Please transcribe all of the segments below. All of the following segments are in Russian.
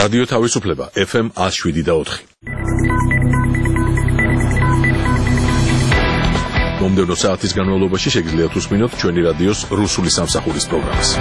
რადიო თავისუფლება FM 107.4. მომდევნო საათის განმავლობაში შეგიძლიათ უსმინოთ ჩვენი რადიოს რუსული სამსახურის პროგრამას.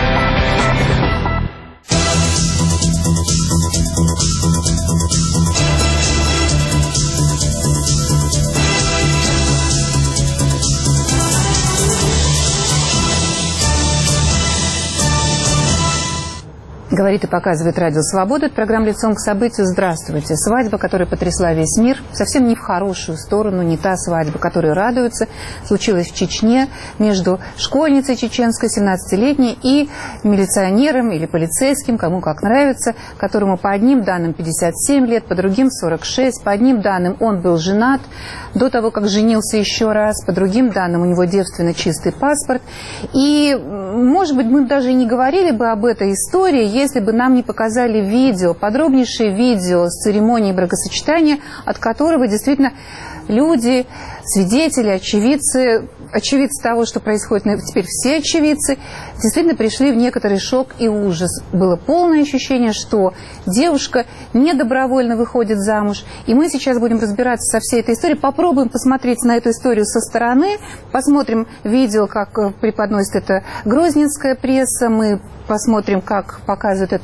Говорит и показывает Радио Свобода. Это программа «Лицом к событию». Здравствуйте. Свадьба, которая потрясла весь мир, совсем не в хорошую сторону, не та свадьба, которой радуются, случилась в Чечне между школьницей чеченской, 17-летней, и милиционером или полицейским, кому как нравится, которому по одним данным 57 лет, по другим 46, по одним данным он был женат до того, как женился еще раз, по другим данным у него девственно чистый паспорт. И, может быть, мы даже и не говорили бы об этой истории, если бы нам не показали видео, подробнейшее видео с церемонии бракосочетания, от которого действительно люди, свидетели, очевидцы того, что происходит, теперь все очевидцы, действительно пришли в некоторый шок и ужас. Было полное ощущение, что девушка недобровольно выходит замуж. И мы сейчас будем разбираться со всей этой историей. Попробуем посмотреть на эту историю со стороны. Посмотрим видео, как преподносит это грозненская пресса. Мы посмотрим, как показывает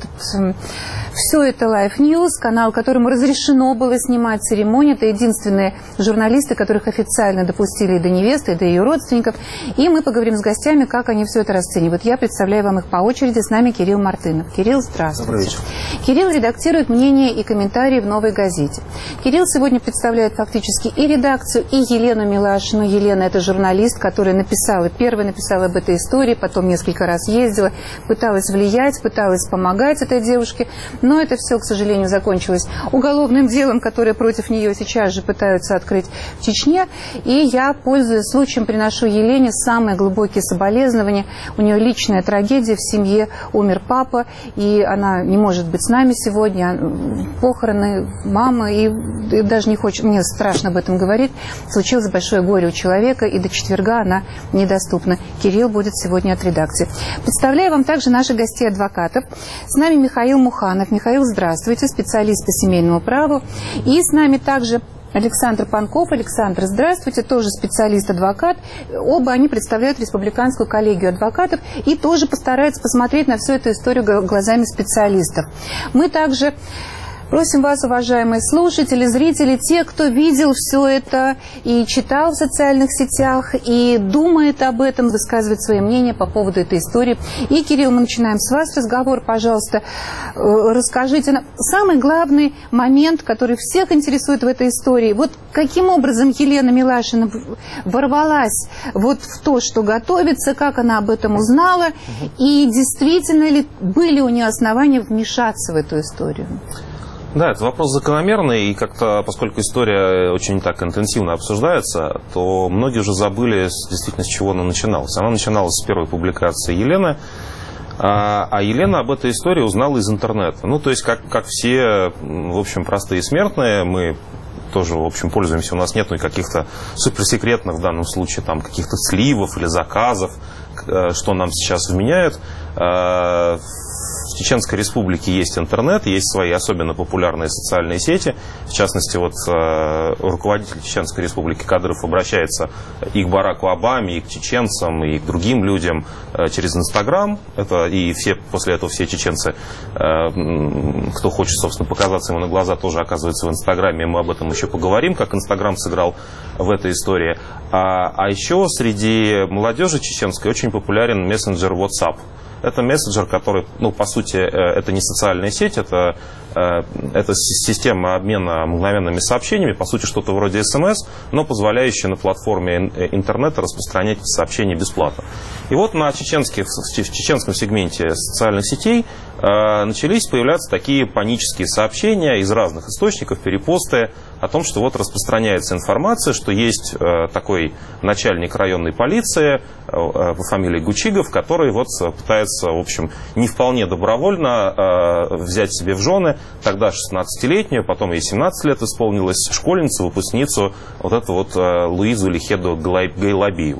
все это Live News, канал, которому разрешено было снимать церемонию. Это единственные журналисты, которых официально допустили до невесты, до ее родственников. И мы поговорим с гостями, как они все это расценивают. Я представляю вам их по очереди. С нами Кирилл Мартынов. Кирилл, здравствуйте. Добрый вечер. Кирилл редактирует мнения и комментарии в «Новой газете». Кирилл сегодня представляет фактически и редакцию, и Елену Милашину. Елена – это журналист, которая первая написала об этой истории, потом несколько раз ездила, пыталась влиять, пыталась помогать этой девушке. Но это все, к сожалению, закончилось уголовным делом, которое против нее сейчас же пытаются открыть в Чечне. И я, пользуясь случаем, приношу Елене самые глубокие соболезнования. У нее личная трагедия в семье. Умер папа, и она не может быть с нами сегодня. Похороны мамы, и даже не хочет, мне страшно об этом говорить. Случилось большое горе у человека, и до четверга она недоступна. Кирилл будет сегодня от редакции. Представляю вам также наших гостей-адвокатов. С нами Михаил Муханов. Михаил, здравствуйте, специалист по семейному праву. И с нами также Александр Панков. Александр, здравствуйте, тоже специалист-адвокат. Оба они представляют республиканскую коллегию адвокатов и тоже постараются посмотреть на всю эту историю глазами специалистов. Мы также просим вас, уважаемые слушатели, зрители, те, кто видел все это и читал в социальных сетях, и думает об этом, высказывает свои мнения по поводу этой истории. И, Кирилл, мы начинаем с вас разговор. Пожалуйста, расскажите нам самый главный момент, который всех интересует в этой истории. Вот каким образом Елена Милашина ворвалась вот в то, что готовится, как она об этом узнала, и действительно ли были у нее основания вмешаться в эту историю? Да, это вопрос закономерный, и как-то, поскольку история очень так интенсивно обсуждается, то многие уже забыли действительно, с чего она начиналась. Она начиналась с первой публикации Елены, а Елена об этой истории узнала из интернета. Ну, то есть, как все, в общем, простые смертные, мы тоже, в общем, пользуемся, у нас нет каких-то суперсекретных в данном случае, там, каких-то сливов или заказов, что нам сейчас вменяют. В Чеченской Республике есть интернет, есть свои особенно популярные социальные сети. В частности, вот руководитель Чеченской Республики Кадыров обращается и к Бараку Обаме, и к чеченцам, и к другим людям через Инстаграм. И после этого все чеченцы, кто хочет, собственно, показаться ему на глаза, тоже оказываются в Инстаграме. Мы об этом еще поговорим, как Инстаграм сыграл в этой истории. А еще среди молодежи чеченской очень популярен мессенджер WhatsApp. Это мессенджер, который, по сути, это не социальная сеть, это система обмена мгновенными сообщениями, по сути, что-то вроде СМС, но позволяющая на платформе интернета распространять сообщения бесплатно. И вот в чеченском сегменте социальных сетей начались появляться такие панические сообщения из разных источников, перепосты о том, что вот распространяется информация, что есть такой начальник районной полиции по фамилии Гучигов, который вот пытается, в общем, не вполне добровольно взять себе в жены тогда 16-летнюю, потом ей 17 лет исполнилось, школьницу, выпускницу, вот эту вот Луизу Лихеду Гайлабиеву.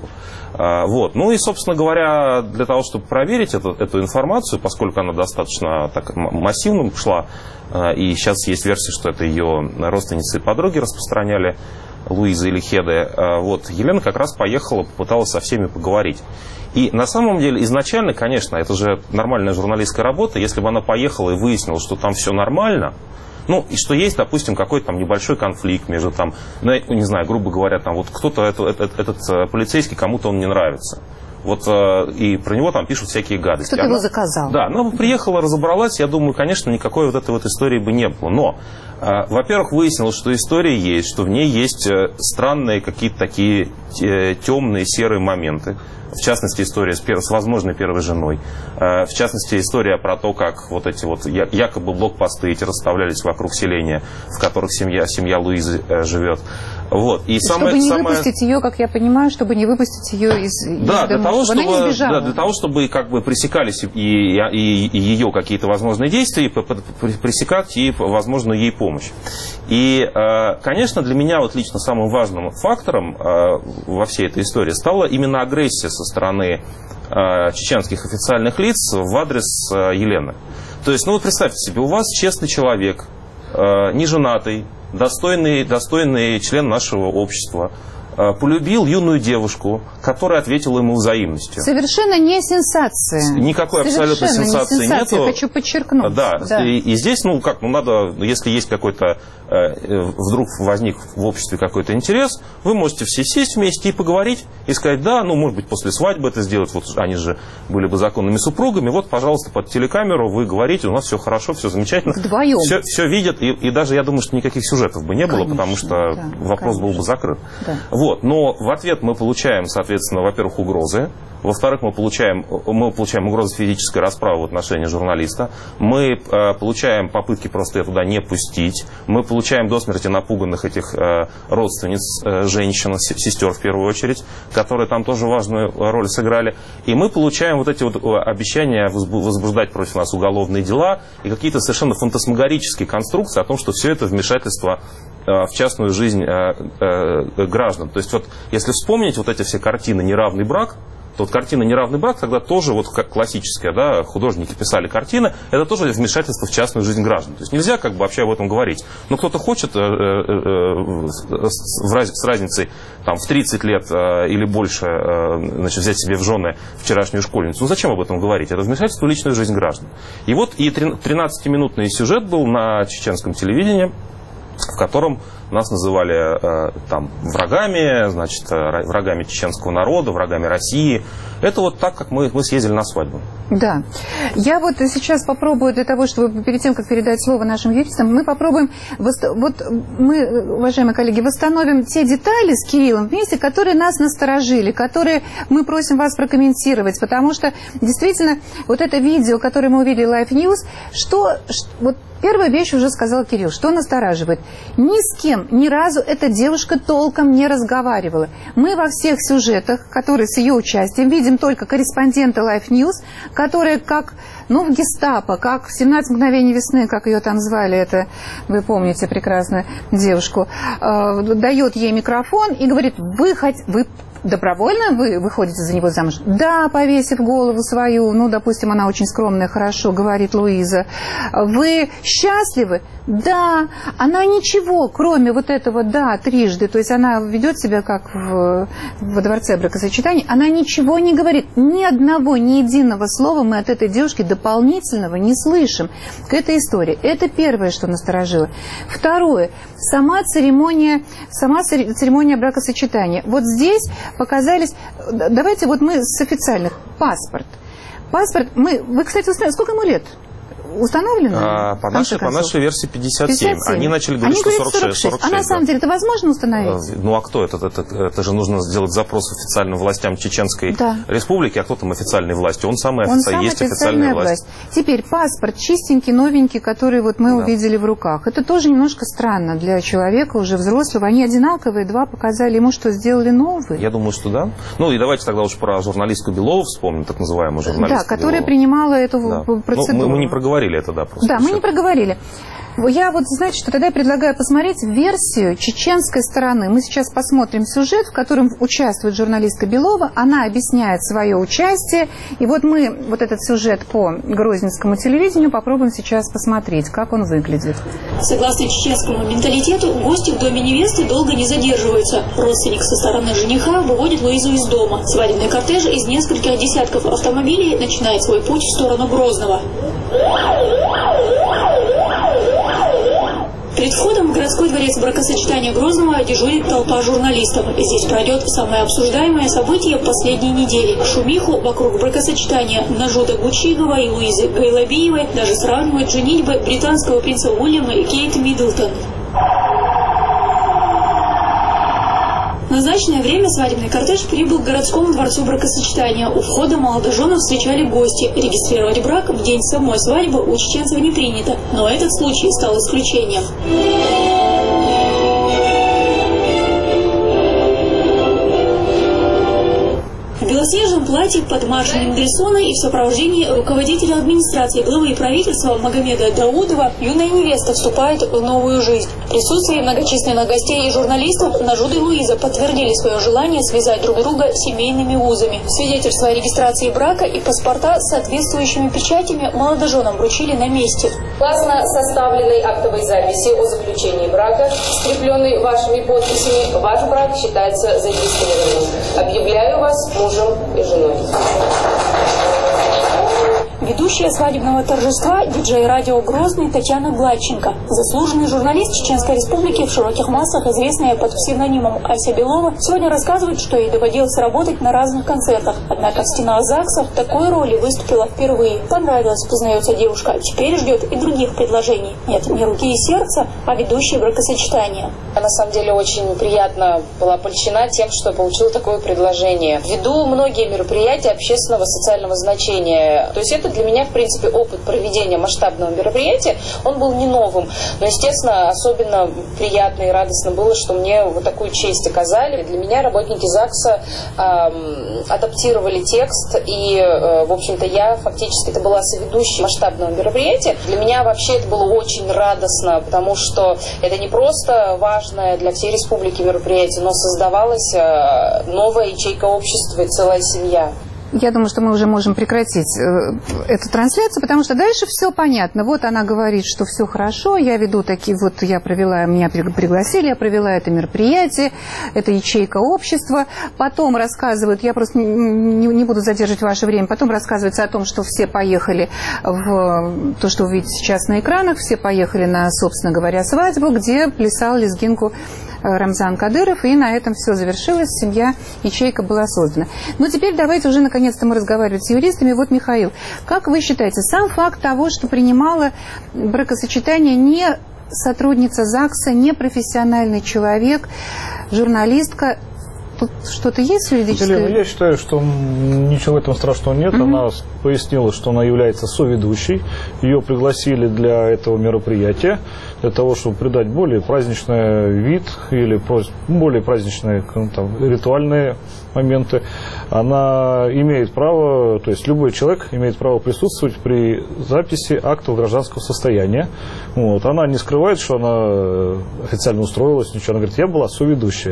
Вот. Ну и, собственно говоря, для того, чтобы проверить эту информацию, поскольку она достаточно так массивно шла, и сейчас есть версия, что это ее родственницы и подруги распространяли, Луиза или Хеде, вот, Елена как раз поехала, попыталась со всеми поговорить. И на самом деле изначально, конечно, это же нормальная журналистская работа, если бы она поехала и выяснила, что там все нормально, ну, и что есть, допустим, какой-то там небольшой конфликт между там, ну, не знаю, грубо говоря, там вот кто-то, этот полицейский, кому-то он не нравится. Вот, и про него там пишут всякие гадости. Кто-то его заказал. Да, она бы приехала, разобралась, я думаю, конечно, никакой вот этой вот истории бы не было. Но, во-первых, выяснилось, что история есть, что в ней есть странные какие-то такие темные, серые моменты. В частности, история с возможной первой женой. В частности, история про то, как вот эти вот якобы блокпосты эти расставлялись вокруг селения, в которых семья Луизы живет. Вот. И чтобы не выпустить ее, как я понимаю, чтобы не выпустить ее из да, дома, чтобы она не сбежала. Да, для того, чтобы как бы пресекались и ее какие-то возможные действия, и пресекать и возможную ей помощь. И, конечно, для меня вот лично самым важным фактором во всей этой истории стала именно агрессия со стороны чеченских официальных лиц в адрес Елены. То есть, ну вот представьте себе, у вас честный человек, неженатый, достойный член нашего общества, полюбил юную девушку, которая ответила ему взаимностью. Совершенно не сенсация. Никакой абсолютно сенсации нету. Хочу подчеркнуть. Да. И здесь, ну как, ну надо, если есть какой-то, вдруг возник в обществе какой-то интерес, вы можете все сесть вместе и поговорить, и сказать, да, ну может быть после свадьбы это сделать, вот они же были бы законными супругами, вот, пожалуйста, под телекамеру вы говорите, у нас все хорошо, все замечательно. Вдвоем. Все видят, и даже я думаю, что никаких сюжетов бы не было, конечно, потому что вопрос был бы закрыт. Да. Вот. Но в ответ мы получаем, соответственно, во-первых, угрозы. Во-вторых, мы получаем угрозы физической расправы в отношении журналиста. Мы получаем попытки просто ее туда не пустить. Мы получаем до смерти напуганных этих родственниц, женщин, сестер в первую очередь, которые там тоже важную роль сыграли. И мы получаем вот эти вот обещания возбуждать против нас уголовные дела и какие-то совершенно фантасмагорические конструкции о том, что все это вмешательство в частную жизнь граждан. То есть вот если вспомнить вот эти все картины «Неравный брак», то вот картина «Неравный брак» тогда тоже вот как классическая, да, художники писали картины, это тоже вмешательство в частную жизнь граждан. То есть нельзя как бы вообще об этом говорить. Но кто-то хочет с разницей там, в 30 лет или больше значит, взять себе в жены вчерашнюю школьницу. Ну зачем об этом говорить? Это вмешательство в личную жизнь граждан. И вот и 13-минутный сюжет был на чеченском телевидении, в котором нас называли там врагами, значит, врагами чеченского народа, врагами России. Это вот так, как мы съездили на свадьбу. Да. Я вот сейчас попробую для того, чтобы перед тем, как передать слово нашим юристам, мы попробуем, вот мы, уважаемые коллеги, восстановим те детали с Кириллом вместе, которые нас насторожили, которые мы просим вас прокомментировать, потому что действительно вот это видео, которое мы увидели Life News, вот первая вещь уже сказал Кирилл, что настораживает. Ни с кем, ни разу эта девушка толком не разговаривала. Мы во всех сюжетах, которые с ее участием, видим только корреспондента Life News, которая как, ну, в гестапо, как в «17 мгновений весны», как ее там звали, это вы помните прекрасную девушку, дает ей микрофон и говорит, вы добровольно вы выходите за него замуж? Да, повесив голову свою, ну, допустим, она очень скромная, хорошо, говорит Луиза. Вы счастливы? Да. Она ничего, кроме вот этого «да» трижды, то есть она ведет себя как во дворце бракосочетаний, она ничего не говорит, ни одного, ни единого слова мы от этой девушки дополнительного не слышим к этой истории. Это первое, что насторожило. Второе, сама церемония бракосочетания. Вот здесь показались, давайте вот мы с официальных, паспорт, вы, кстати, сколько ему лет? Установлено? По нашей версии 57. Они начали говорить, что 46. А на самом деле это возможно установить? Ну а кто это? Это же нужно сделать запрос официальным властям Чеченской Республики, а кто там официальные власти? Он самая есть официальная власть. Теперь паспорт чистенький, новенький, который вот мы увидели в руках. Это тоже немножко странно для человека уже взрослого. Они одинаковые, два показали ему, что сделали новые. Я думаю, что да. Ну и давайте тогда уж про журналистку Белову вспомним, так называемую журналистку. Да, которая принимала эту процедуру. Мы не проговорили это, да, просто. Да, мы не проговорили. Я вот, знаете, что тогда я предлагаю посмотреть версию чеченской стороны. Мы сейчас посмотрим сюжет, в котором участвует журналистка Белова. Она объясняет свое участие. И вот мы вот этот сюжет по грозненскому телевидению попробуем сейчас посмотреть, как он выглядит. Согласно чеченскому менталитету, гости в доме невесты долго не задерживаются. Родственник со стороны жениха выводит Луизу из дома. Свадебный кортеж из нескольких десятков автомобилей начинает свой путь в сторону Грозного. Перед входом в городской дворец бракосочетания Грозного дежурит толпа журналистов. Здесь пройдет самое обсуждаемое событие последней недели. Шумиху вокруг бракосочетания Нажуда Гучигова и Луизы Гайлабиевой даже сравнивают женитьбы британского принца Уильяма и Кейт Миддлтон. В назначенное время свадебный кортеж прибыл к городскому дворцу бракосочетания. У входа молодоженов встречали гости. Регистрировать брак в день самой свадьбы у чеченцев не принято. Но этот случай стал исключением. В белоснежном платье под марш Мендельсона и в сопровождении руководителя администрации главы правительства Магомеда Даудова юная невеста вступает в новую жизнь. В присутствии многочисленных гостей и журналистов Нажуда и Луиза подтвердили свое желание связать друг друга семейными узами. Свидетельство о регистрации брака и паспорта с соответствующими печатями молодоженам вручили на месте. Согласно составленной актовой записи о заключении брака, скрепленной вашими подписями, ваш брак считается зарегистрированным. Объявляю вас мужем и женой. Ведущая свадебного торжества, диджей радио «Грозный» Татьяна Гладченко. Заслуженный журналист Чеченской Республики, в широких массах известная под псевдонимом Ася Белова, сегодня рассказывает, что ей доводилось работать на разных концертах. Однако в стенах ЗАГСа в такой роли выступила впервые. Понравилось, признается девушка. Теперь ждет и других предложений. Нет, не руки и сердца, а ведущие бракосочетания. Я на самом деле очень приятно была польщена тем, что получила такое предложение. Веду многие мероприятия общественного социального значения. То есть это для меня, в принципе, опыт проведения масштабного мероприятия, он был не новым. Но, естественно, особенно приятно и радостно было, что мне вот такую честь оказали. Для меня работники ЗАГСа адаптировали текст, и, в общем-то, я фактически это была соведущей масштабного мероприятия. Для меня вообще это было очень радостно, потому что это не просто важное для всей республики мероприятие, но создавалась новая ячейка общества и целая семья. Я думаю, что мы уже можем прекратить эту трансляцию, потому что дальше все понятно. Вот она говорит, что все хорошо, я веду такие, вот я провела, меня пригласили, я провела это мероприятие, это ячейка общества. Потом рассказывают, я просто не буду задерживать ваше время, потом рассказывается о том, что все поехали в то, что вы видите сейчас на экранах, все поехали на, собственно говоря, свадьбу, где плясал лезгинку Рамзан Кадыров, и на этом все завершилось, семья, ячейка была создана. Но теперь давайте уже наконец-то мы разговариваем с юристами. Вот, Михаил, как вы считаете, сам факт того, что принимала бракосочетание не сотрудница ЗАГСа, не профессиональный человек, журналистка, тут что-то есть юридическое? Елена, я считаю, что ничего в этом страшного нет. Она пояснила, что она является соведущей. Ее пригласили для этого мероприятия, для того, чтобы придать более праздничный вид или более праздничные ритуальные моменты. Она имеет право, то есть любой человек имеет право присутствовать при записи актов гражданского состояния. Вот. Она не скрывает, что она официально устроилась, ничего. Она говорит, я была соведущая.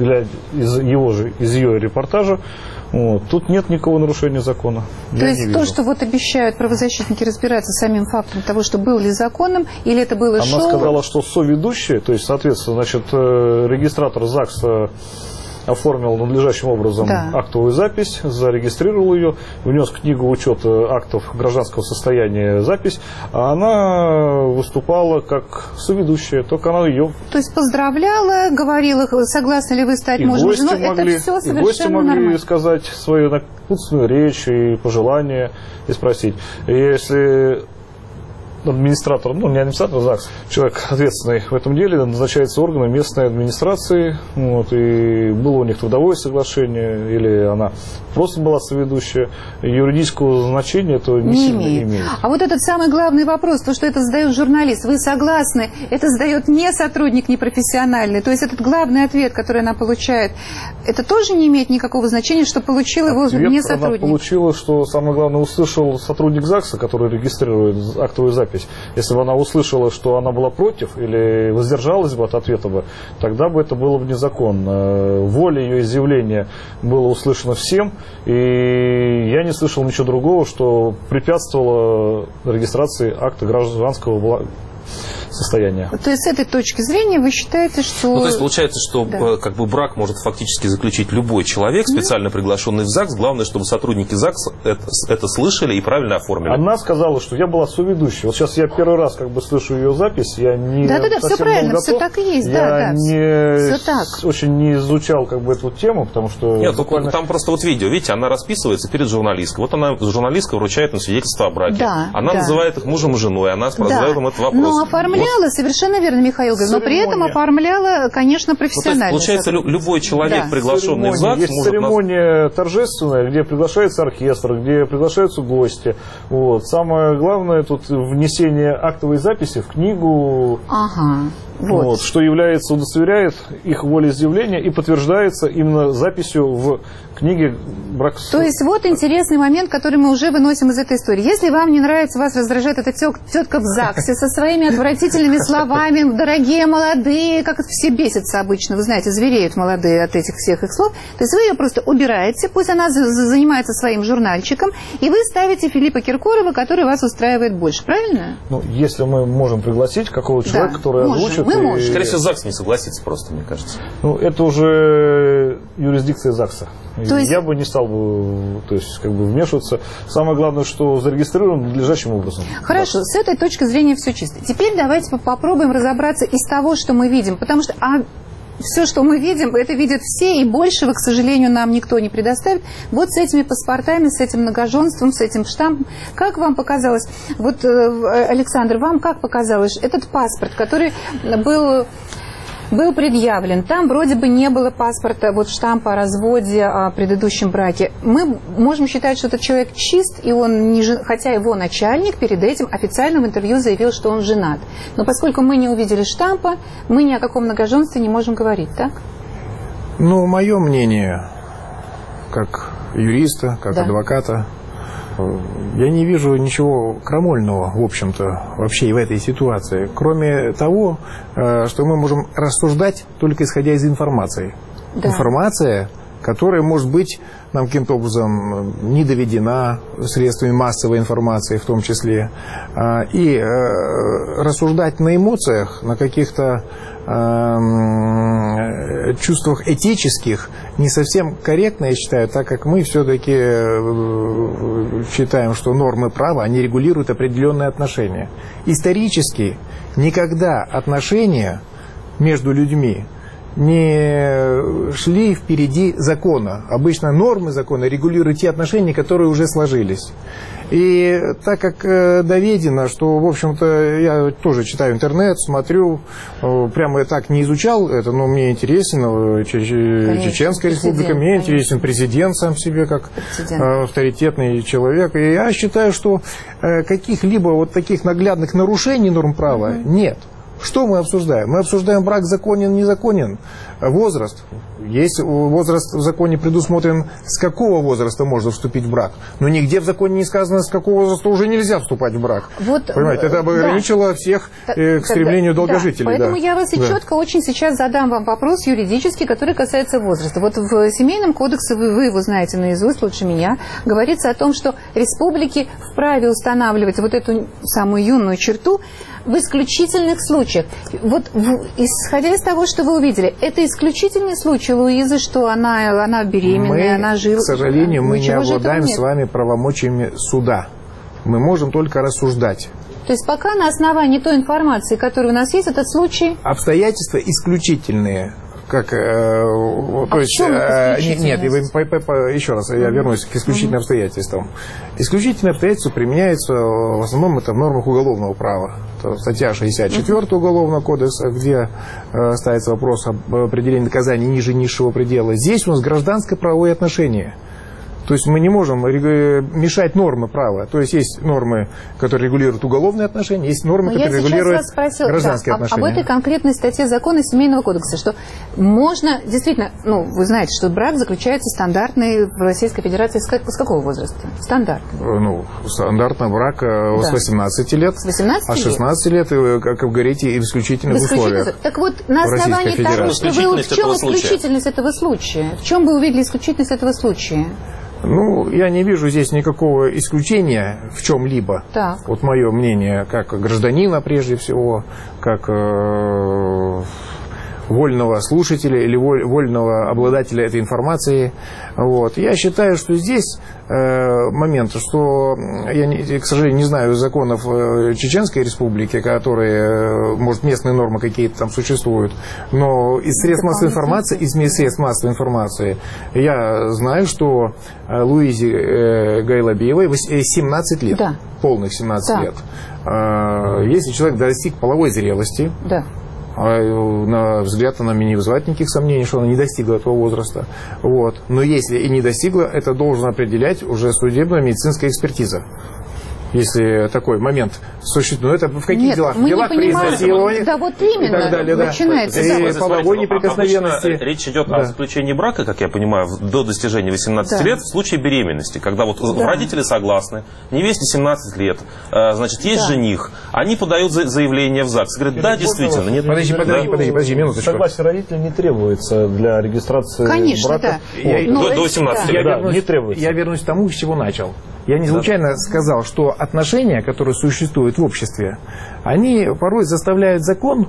Из ее репортажа вот, тут нет никакого нарушения закона. То есть то, что вот обещают правозащитники разбираться с самим фактом того, что был ли законным, или это было шоу? Она сказала, что соведущая, то есть, соответственно, значит, регистратор ЗАГСа оформил надлежащим образом актовую запись, зарегистрировал ее, внес в книгу учета актов гражданского состояния запись, а она выступала как соведущая, только она ее... То есть поздравляла, говорила, согласны ли вы стать мужем и женой, это все совершенно гости могли нормально. сказать свою напутственную речь и пожелания, и спросить. Если... администратор, не администратор, ЗАГС, человек ответственный в этом деле, назначается органом местной администрации, вот, и было у них трудовое соглашение, или она просто была соведущая, юридического значения этого не сильно имеет. А вот этот самый главный вопрос, то, что это задает журналист, вы согласны, это задает не сотрудник непрофессиональный, то есть этот главный ответ, который она получает, это тоже не имеет никакого значения, что получил его не сотрудник? Она получила, что самое главное услышал сотрудник ЗАГСа, который регистрирует актовую запись запись. Если бы она услышала, что она была против или воздержалась бы от ответа бы, тогда бы это было бы незаконно. Воля ее изъявления была услышана всем, и я не слышал ничего другого, что препятствовало регистрации акта гражданского состояния. То есть с этой точки зрения вы считаете, что... Ну, то есть получается, что как бы брак может фактически заключить любой человек, специально приглашенный в ЗАГС. Главное, чтобы сотрудники ЗАГСа это слышали и правильно оформили. Она сказала, что я была соведущей. Вот сейчас я первый раз как бы слышу ее запись, я не... Да-да-да, все правильно, все так и есть. Я все так. Очень не изучал как бы эту тему, потому что... Нет, буквально... там просто вот видео, видите, она расписывается перед журналисткой. Вот она, журналистка, вручает им свидетельство о браке. Да, она называет их мужем и женой, она задает им этот вопрос. Но оформляла, совершенно верно, Михаил Гаврилович, но при этом оформляла, конечно, профессионально. Ну, то есть, получается, любой человек, приглашенный в ЗАГС... Есть церемония торжественная, где приглашается оркестр, где приглашаются гости. Вот. Самое главное тут внесение актовой записи в книгу, вот, что является, удостоверяет их волеизъявление и подтверждается именно записью в книге бракосочетания. То есть вот интересный момент, который мы уже выносим из этой истории. Если вам не нравится, вас раздражает эта тетка в ЗАГСе со своими отвратительными словами, дорогие молодые, как все бесятся обычно, вы знаете, звереют молодые от этих всех их слов, то есть вы ее просто убираете, пусть она занимается своим журнальчиком, и вы ставите Филиппа Киркорова, который вас устраивает больше, правильно? Ну, если мы можем пригласить какого-то человека, который озвучит... Мы можем. Скорее всего, ЗАГС не согласится просто, мне кажется. Ну, это уже юрисдикция ЗАГСа. То есть... Я бы не стал бы, то есть, как бы вмешиваться. Самое главное, что зарегистрирован надлежащим образом. Хорошо, с этой точки зрения все чисто. Теперь давайте попробуем разобраться из того, что мы видим. Потому что все, что мы видим, это видят все, и большего, к сожалению, нам никто не предоставит. Вот с этими паспортами, с этим многоженством, с этим штампом. Как вам показалось, вот, Александр, вам как показалось, этот паспорт, который был предъявлен, там вроде бы не было паспорта, вот штампа о разводе, о предыдущем браке. Мы можем считать, что этот человек чист, и он не хотя его начальник перед этим официально в интервью заявил, что он женат. Но поскольку мы не увидели штампа, мы ни о каком многоженстве не можем говорить, так? Ну, мое мнение, как юриста, как адвоката, я не вижу ничего крамольного, в общем-то, вообще и в этой ситуации, кроме того, что мы можем рассуждать только исходя из информации. Да. Информация, которая, может быть, нам каким-то образом не доведена средствами массовой информации в том числе. И рассуждать на эмоциях, на каких-то чувствах этических не совсем корректно, я считаю, так как мы все-таки считаем, что нормы права, они регулируют определенные отношения. Исторически никогда отношения между людьми не шли впереди закона. Обычно нормы закона регулируют те отношения, которые уже сложились. И так как доведено, что, в общем-то, я тоже читаю интернет, смотрю, прямо я так не изучал это, но мне интересен Чеченская республика, мне интересен президент сам себе, как авторитетный человек. И я считаю, что каких-либо вот таких наглядных нарушений норм права нет. Что мы обсуждаем? Мы обсуждаем, брак законен, незаконен, возраст. Есть возраст в законе предусмотрен, с какого возраста можно вступить в брак. Но нигде в законе не сказано, с какого возраста уже нельзя вступать в брак. Вот, понимаете, это бы ограничило всех к стремлению долгожителей. Поэтому я вас и четко очень сейчас задам вам вопрос юридический, который касается возраста. Вот в Семейном кодексе, вы его знаете наизусть, лучше меня, говорится о том, что республики вправе устанавливать вот эту самую юную черту в исключительных случаях. Вот исходя из того, что вы увидели, это исключительный случай Луизы, что она беременная, она жила. К сожалению, мы не обладаем с вами правомочиями суда. Мы можем только рассуждать. То есть пока на основании той информации, которая у нас есть, этот случай... Обстоятельства исключительные. Как, то есть, нет, еще раз, я вернусь к исключительным обстоятельствам. Исключительные обстоятельства применяются, в основном, это в нормах уголовного права. Это статья 64 Уголовного кодекса, где ставится вопрос об определении наказания ниже низшего предела. Здесь у нас гражданско-правовые отношения. То есть мы не можем мешать нормы права. То есть есть нормы, которые регулируют уголовные отношения, есть нормы, которые регулируют гражданские отношения. Об этой конкретной статье закона Семейного кодекса, что можно, действительно, вы знаете, что брак заключается стандартный в Российской Федерации с какого возраста? Стандартный. Стандартный брак с 18 лет, с 18 а 16 лет, как вы говорите, и в исключительных условиях. Так вот, на основании того, что вы... В чем исключительность этого случая? В чем вы увидели исключительность этого случая? Я не вижу здесь никакого исключения в чем-либо. Так. Вот мое мнение, как гражданина прежде всего, как вольного слушателя или вольного обладателя этой информации. Я считаю, что здесь момент, что я, к сожалению, не знаю законов Чеченской Республики, которые, может, местные нормы какие-то там существуют, но из средств массовой информации, я знаю, что Луизе Гайлабиевой 17 лет, да. Полных 17 лет. Если человек достиг половой зрелости, да. На взгляд она мне не вызывает никаких сомнений, что она не достигла этого возраста. Но если и не достигла, это должен определять уже судебная медицинская экспертиза. Если такой момент существует. Но это в каких делах? В делах при изнасиловании. Да, вот именно. И так далее, начинается. И половой неприкосновенности. Речь идет о заключении брака, как я понимаю, до достижения 18 лет в случае беременности. Когда родители согласны, невесте 17 лет, значит, есть жених, они подают заявление в ЗАГС. Говорят, да, действительно. Нет, подожди, минуточку. Согласие родителей не требуется для регистрации брака. До 18 лет. Не требуется. Я вернусь к тому, с чего начал. Я не случайно сказал, что отношения, которые существуют в обществе, они порой заставляют закон,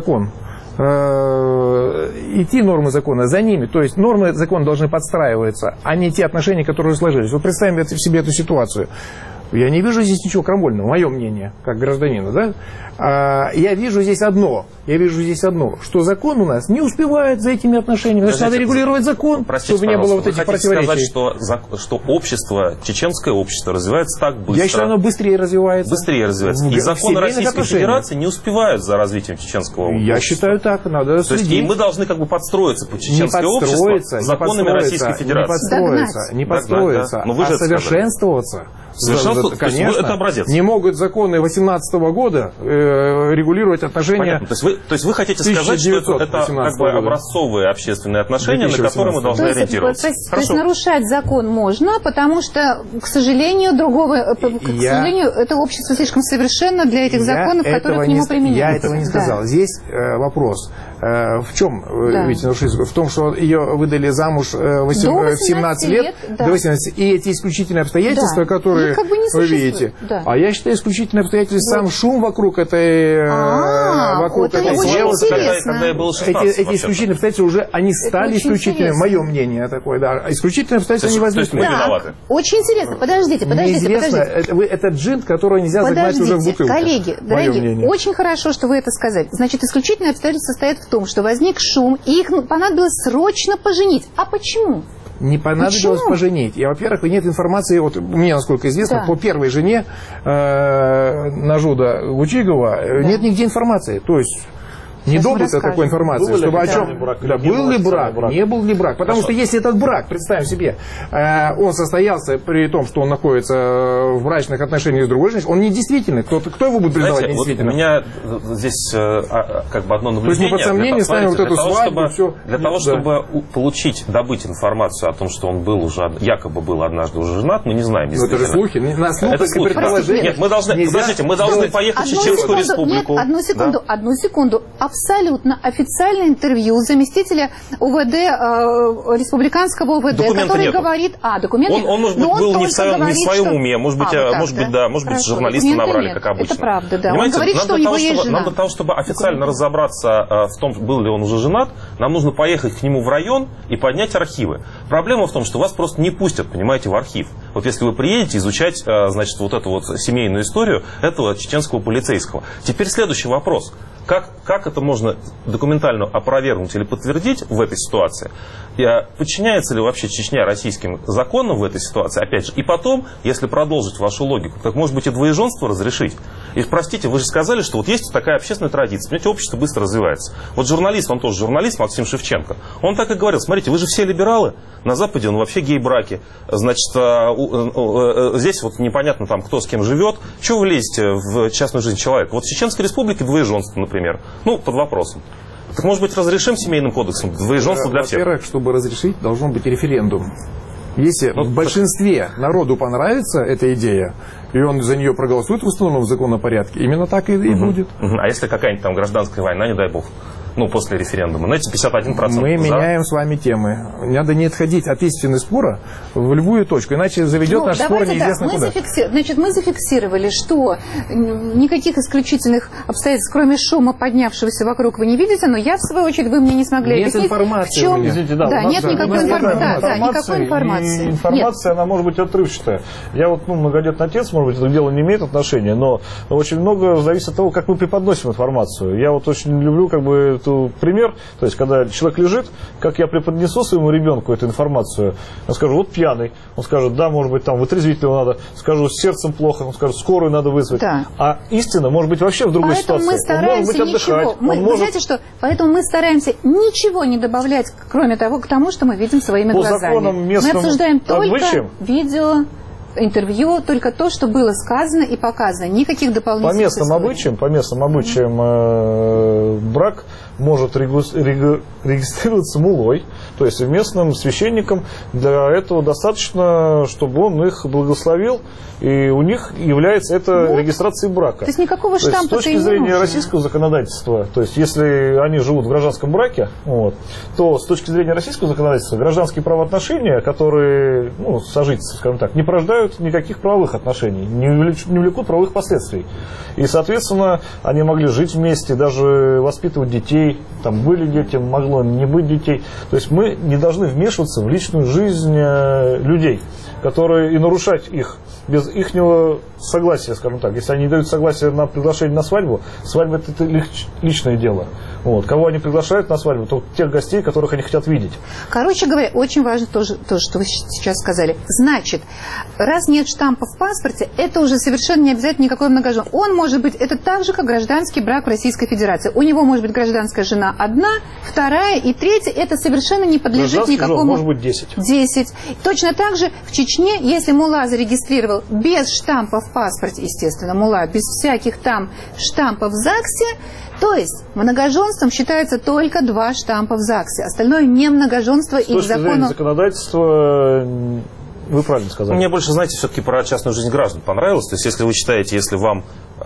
идти нормы закона за ними. То есть нормы закона должны подстраиваться, а не те отношения, которые сложились. Вот представим себе эту ситуацию. Я не вижу здесь ничего крамольного, мое мнение, как гражданина, да? Я вижу здесь одно, что закон у нас не успевает за этими отношениями. Значит, надо регулировать закон, чтобы не было вот этих противоречий. Сказать, что общество, чеченское общество развивается так быстро. Я считаю, оно быстрее развивается. И законы Российской Федерации не успевают за развитием чеченского общества. Я считаю так, надо следить. То есть мы должны подстроиться под чеченское общество законами Российской Федерации. Не подстроиться, а совершенствоваться. Конечно. Это образец. Не могут законы 18 года регулировать отношения. Понятно. То есть вы хотите сказать, что это образцовые общественные отношения, на которые мы должны ориентироваться. То есть нарушать закон можно, потому что, к сожалению, это общество слишком совершенно для этих законов, которые к нему применяются. Я этого не сказал. Здесь вопрос. В чем? В том, что ее выдали замуж в 17 лет, до 18, и эти исключительные обстоятельства, которые вы видите. А я считаю, исключительные обстоятельства, сам шум вокруг этой девушки. Когда я был 16, эти исключительные обстоятельства уже, они стали исключительными. Мое мнение такое, да. Исключительные обстоятельства не возникли. Очень интересно. Подождите. Неизвестно, это джин, который нельзя загнать уже в бутылку. Коллеги, дорогие, очень хорошо, что вы это сказали. Значит, исключительные обстоятельства состоят в том, что возник шум, и их понадобилось срочно поженить. А почему? Не понадобилось поженить. Во-первых, нет информации, вот мне, насколько известно, по первой жене Нажуда Гучигова нет нигде информации. То есть не добыто такой информации, чтобы о чем... Был ли брак, не был ли брак. Потому что если этот брак, представим себе, он состоялся при том, что он находится в брачных отношениях с другой женщиной, он недействительный. Кто его будет признавать недействительным? У меня здесь одно наблюдение. То есть мы под сомнение ставим вот эту свадьбу, все. Для того, чтобы добыть информацию о том, что он был уже, якобы был однажды уже женат, мы не знаем. Но это же слухи. Это слухи. Нет, мы должны поехать в Чеченскую Республику. Одну секунду. Абсолютно официальное интервью заместителя УВД, республиканского УВД, который говорит... Документы. Он, может быть, был не в своем уме, может быть, журналисты набрали, как обычно. Это правда, да. Понимаете, он говорит, что у него есть жена. Нам для того, чтобы официально разобраться в том, был ли он уже женат, нам нужно поехать к нему в район и поднять архивы. Проблема в том, что вас просто не пустят, понимаете, в архив. Вот если вы приедете изучать, значит, вот эту вот семейную историю этого чеченского полицейского. Теперь следующий вопрос. Как это можно документально опровергнуть или подтвердить в этой ситуации? Подчиняется ли вообще Чечня российским законам в этой ситуации? Опять же, и потом, если продолжить вашу логику, так может быть и двоеженство разрешить? И, простите, вы же сказали, что вот есть такая общественная традиция. Понимаете, общество быстро развивается. Вот журналист, он тоже журналист, Максим Шевченко, он так и говорил: смотрите, вы же все либералы, на Западе вообще гей-браки. Значит, здесь вот непонятно там, кто с кем живет. Чего вы лезете в частную жизнь человека? Вот в Чеченской Республике двоеженство, например, ну, под вопросом. Так, может быть, разрешим семейным кодексом двоеженство для всех? Во-первых, чтобы разрешить, должен быть референдум. Если в большинстве народу понравится эта идея, и он за нее проголосует в установленном законном порядке, именно так и будет. А если какая-нибудь там гражданская война, не дай бог? Ну, после референдума. Знаете, 51%. Мы меняем с вами темы. Надо не отходить от истины спора в любую точку, иначе заведет наш спор неизвестно куда. Значит, мы зафиксировали, что никаких исключительных обстоятельств, кроме шума, поднявшегося вокруг, вы не видите, но я, в свою очередь, вы мне не смогли объяснить. Нет информации у меня. Извините, нет никакой информации. И информация, она может быть отрывчатая. Я вот, многодетный отец, может быть, это дело не имеет отношения, но очень много зависит от того, как мы преподносим информацию. Я вот очень люблю, как бы, пример, то есть, когда человек лежит, как я преподнесу своему ребенку эту информацию, я скажу: вот пьяный, он скажет: да, может быть, там вытрезвить его надо, скажу: с сердцем плохо, он скажет: скорую надо вызвать. Да. А истина может быть вообще в другой ситуации. Мы стараемся он может быть отдыхать. Вы знаете что? Поэтому мы стараемся ничего не добавлять, кроме того, к тому, что мы видим своими глазами. Мы обсуждаем только видео, интервью, только то, что было сказано и показано, никаких дополнительных историй. По местным обычаям брак может регистрироваться мулой, то есть местным священником. Для этого достаточно, чтобы он их благословил, и у них является это регистрацией брака. То есть никакого штампа. С точки зрения российского законодательства, то есть если они живут в гражданском браке, то с точки зрения российского законодательства гражданские правоотношения, которые, сожительство, скажем так, не порождают никаких правовых отношений, не влекут правовых последствий. И, соответственно, они могли жить вместе, даже воспитывать детей, там были дети, могло не быть детей. То есть мы не должны вмешиваться в личную жизнь людей, которые и нарушать их без ихнего согласия, скажем так. Если они не дают согласия на приглашение на свадьбу, свадьба – это личное дело. Кого они приглашают на свадьбу, то тех гостей, которых они хотят видеть. Короче говоря, очень важно то, что вы сейчас сказали. Значит, раз нет штампа в паспорте, это уже совершенно не обязательно никакой многоженство. Он может быть, это так же, как гражданский брак в Российской Федерации. У него может быть гражданская жена одна, вторая и третья. Это совершенно не подлежит никакому... Жен может быть 10. 10. Точно так же в Чечне, если мулла зарегистрировал без штампа в паспорте, естественно, мулла, без всяких там штампов в ЗАГСе, то есть многоженством считается только 2 штампа в ЗАГСе. Остальное не многоженство и в закону... С точки зрения законодательства, вы правильно сказали. Мне больше, знаете, все-таки про частную жизнь граждан понравилось. То есть, если вы читаете, если вам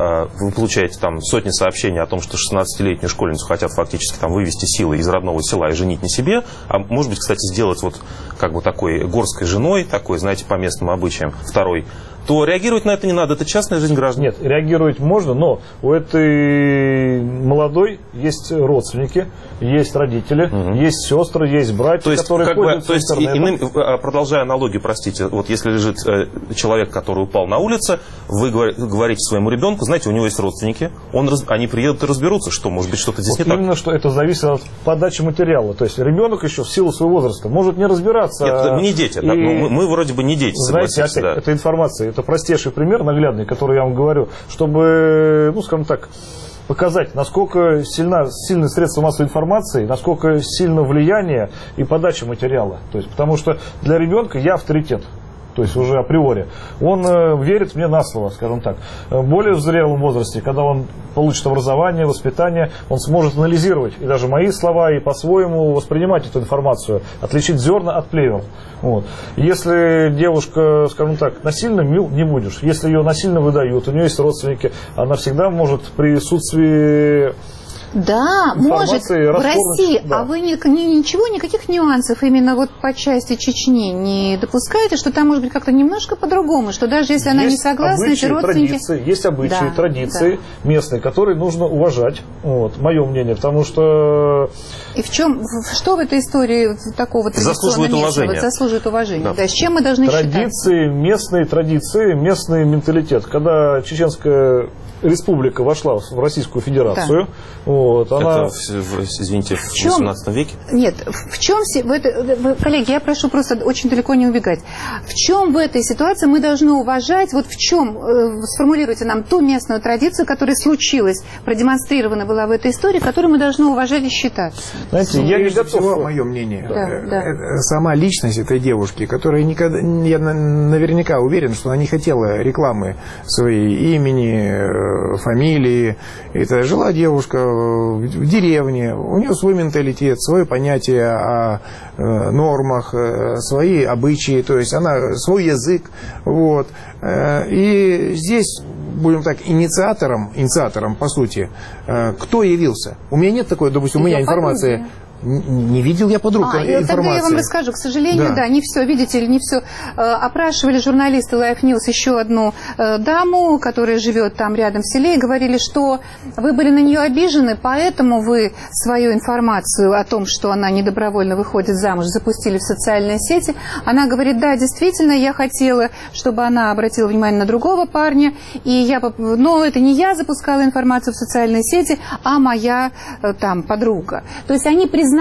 вы получаете там сотни сообщений о том, что 16-летнюю школьницу хотят фактически там вывести силой из родного села и женить на себе, а может быть, кстати, сделать вот как бы такой горской женой, такой, знаете, по местным обычаям, второй, то реагировать на это не надо, это частная жизнь граждан. Нет, реагировать можно, но у этой молодой есть родственники, есть родители, есть сестры, есть братья, то есть, которые пользуются интернетом. Продолжая аналогию, простите, вот если лежит человек, который упал на улице, вы говорите своему ребенку, знаете, у него есть родственники, они приедут и разберутся, что, может быть, что-то здесь не так. Именно, что это зависит от подачи материала. То есть ребенок еще в силу своего возраста может не разбираться. Нет, мы не дети, да, мы вроде бы не дети, знаете, опять, да. Это информация, это простейший пример наглядный, который я вам говорю, чтобы, скажем так, показать, насколько сильны средства массовой информации, насколько сильно влияние и подача материала. То есть, потому что для ребенка я авторитет. То есть уже априори. Он верит мне на слово, скажем так. Более в зрелом возрасте, когда он получит образование, воспитание, он сможет анализировать и даже мои слова, и по-своему воспринимать эту информацию, отличить зерна от плевел. Если девушка, скажем так, насильно мил не будешь. Если ее насильно выдают, у нее есть родственники, она всегда может при присутствии... Да, может, в России, да. А вы ничего, никаких нюансов именно вот по части Чечни не допускаете, что там может быть как-то немножко по-другому, что даже если она не согласна, эти родственники... Есть обычаи, традиции местные, которые нужно уважать, мое мнение, потому что... И что в этой истории такого заслуживает уважения? Заслуживает уважения. Да. С чем мы должны считать? Местные традиции, местный менталитет. Когда Чеченская Республика вошла в Российскую Федерацию, Вот, она... Это, извините, в 18 веке? Нет, в чем... Коллеги, я прошу просто очень далеко не убегать. В чем в этой ситуации мы должны уважать, вот в чем, сформулируйте нам ту местную традицию, которая случилась, продемонстрирована была в этой истории, которую мы должны уважать и считаться. Знаете, я не готов... Всего, мое мнение, Да. сама личность этой девушки, которая никогда, я наверняка уверен, что она не хотела рекламы своей имени, фамилии. Это жила девушка в деревне, у нее свой менталитет, свое понятие о нормах, свои обычаи, то есть она свой язык. Вот. И здесь, будем так, инициатором, по сути, кто явился? У меня нет такой, допустим, у меня информации... Не видел я под рукой информации. Тогда я вам расскажу. К сожалению, да, не все. Видите ли, не все. Опрашивали журналисты Life News еще одну даму, которая живет там рядом в селе, и говорили, что вы были на нее обижены, поэтому вы свою информацию о том, что она недобровольно выходит замуж, запустили в социальные сети. Она говорит, да, действительно, я хотела, чтобы она обратила внимание на другого парня, но это не я запускала информацию в социальные сети, а моя там подруга. То есть они признают,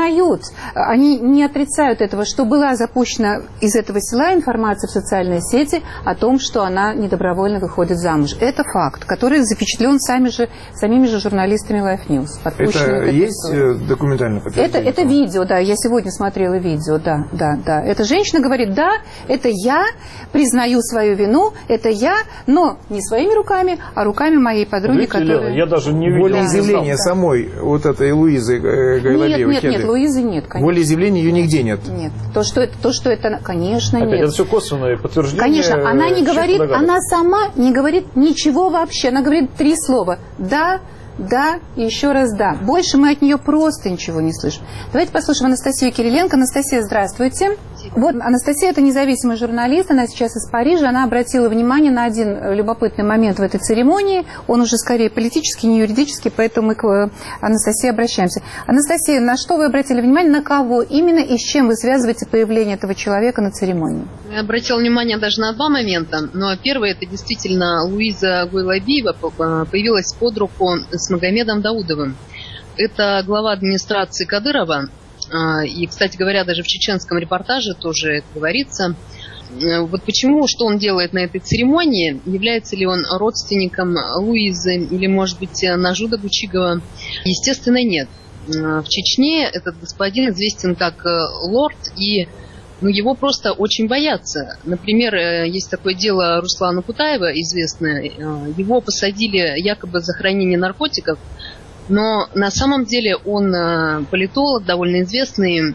они не отрицают этого, что была запущена из этого села информация в социальные сети о том, что она недобровольно выходит замуж. Это факт, который запечатлен самими же журналистами Life News. Это есть документально подтверждение? Это видео, да, я сегодня смотрела видео, да. Эта женщина говорит, да, это я, признаю свою вину, это я, но не своими руками, а руками моей подруги, которая... Я даже не видел. Волеизъявления самой вот этой Луизы Гайлабеевой. Нет, Луизы нет, конечно. Волеизъявления ее нигде нет. Нет. То, что это, конечно, опять, нет. это все косвенное подтверждение. Конечно, она не говорит, она сама не говорит ничего вообще. Она говорит 3 слова. Да, и еще раз да. Больше мы от нее просто ничего не слышим. Давайте послушаем Анастасию Кириленко. Анастасия, здравствуйте. Вот Анастасия, это независимый журналист, она сейчас из Парижа. Она обратила внимание на один любопытный момент в этой церемонии. Он уже скорее политический, не юридический, поэтому мы к Анастасии обращаемся. Анастасия, на что вы обратили внимание, на кого именно и с чем вы связываете появление этого человека на церемонии? Я обратила внимание даже на 2 момента. Но первое, это действительно Луиза Гайлабеева появилась под руку с Магомедом Даудовым. Это глава администрации Кадырова. И, кстати говоря, даже в чеченском репортаже тоже это говорится. Вот почему, что он делает на этой церемонии? Является ли он родственником Луизы или, может быть, Нажуда Гучигова? Естественно, нет. В Чечне этот господин известен как лорд, и его просто очень боятся. Например, есть такое дело Руслана Кутаева, известное. Его посадили якобы за хранение наркотиков. Но на самом деле он политолог, довольно известный.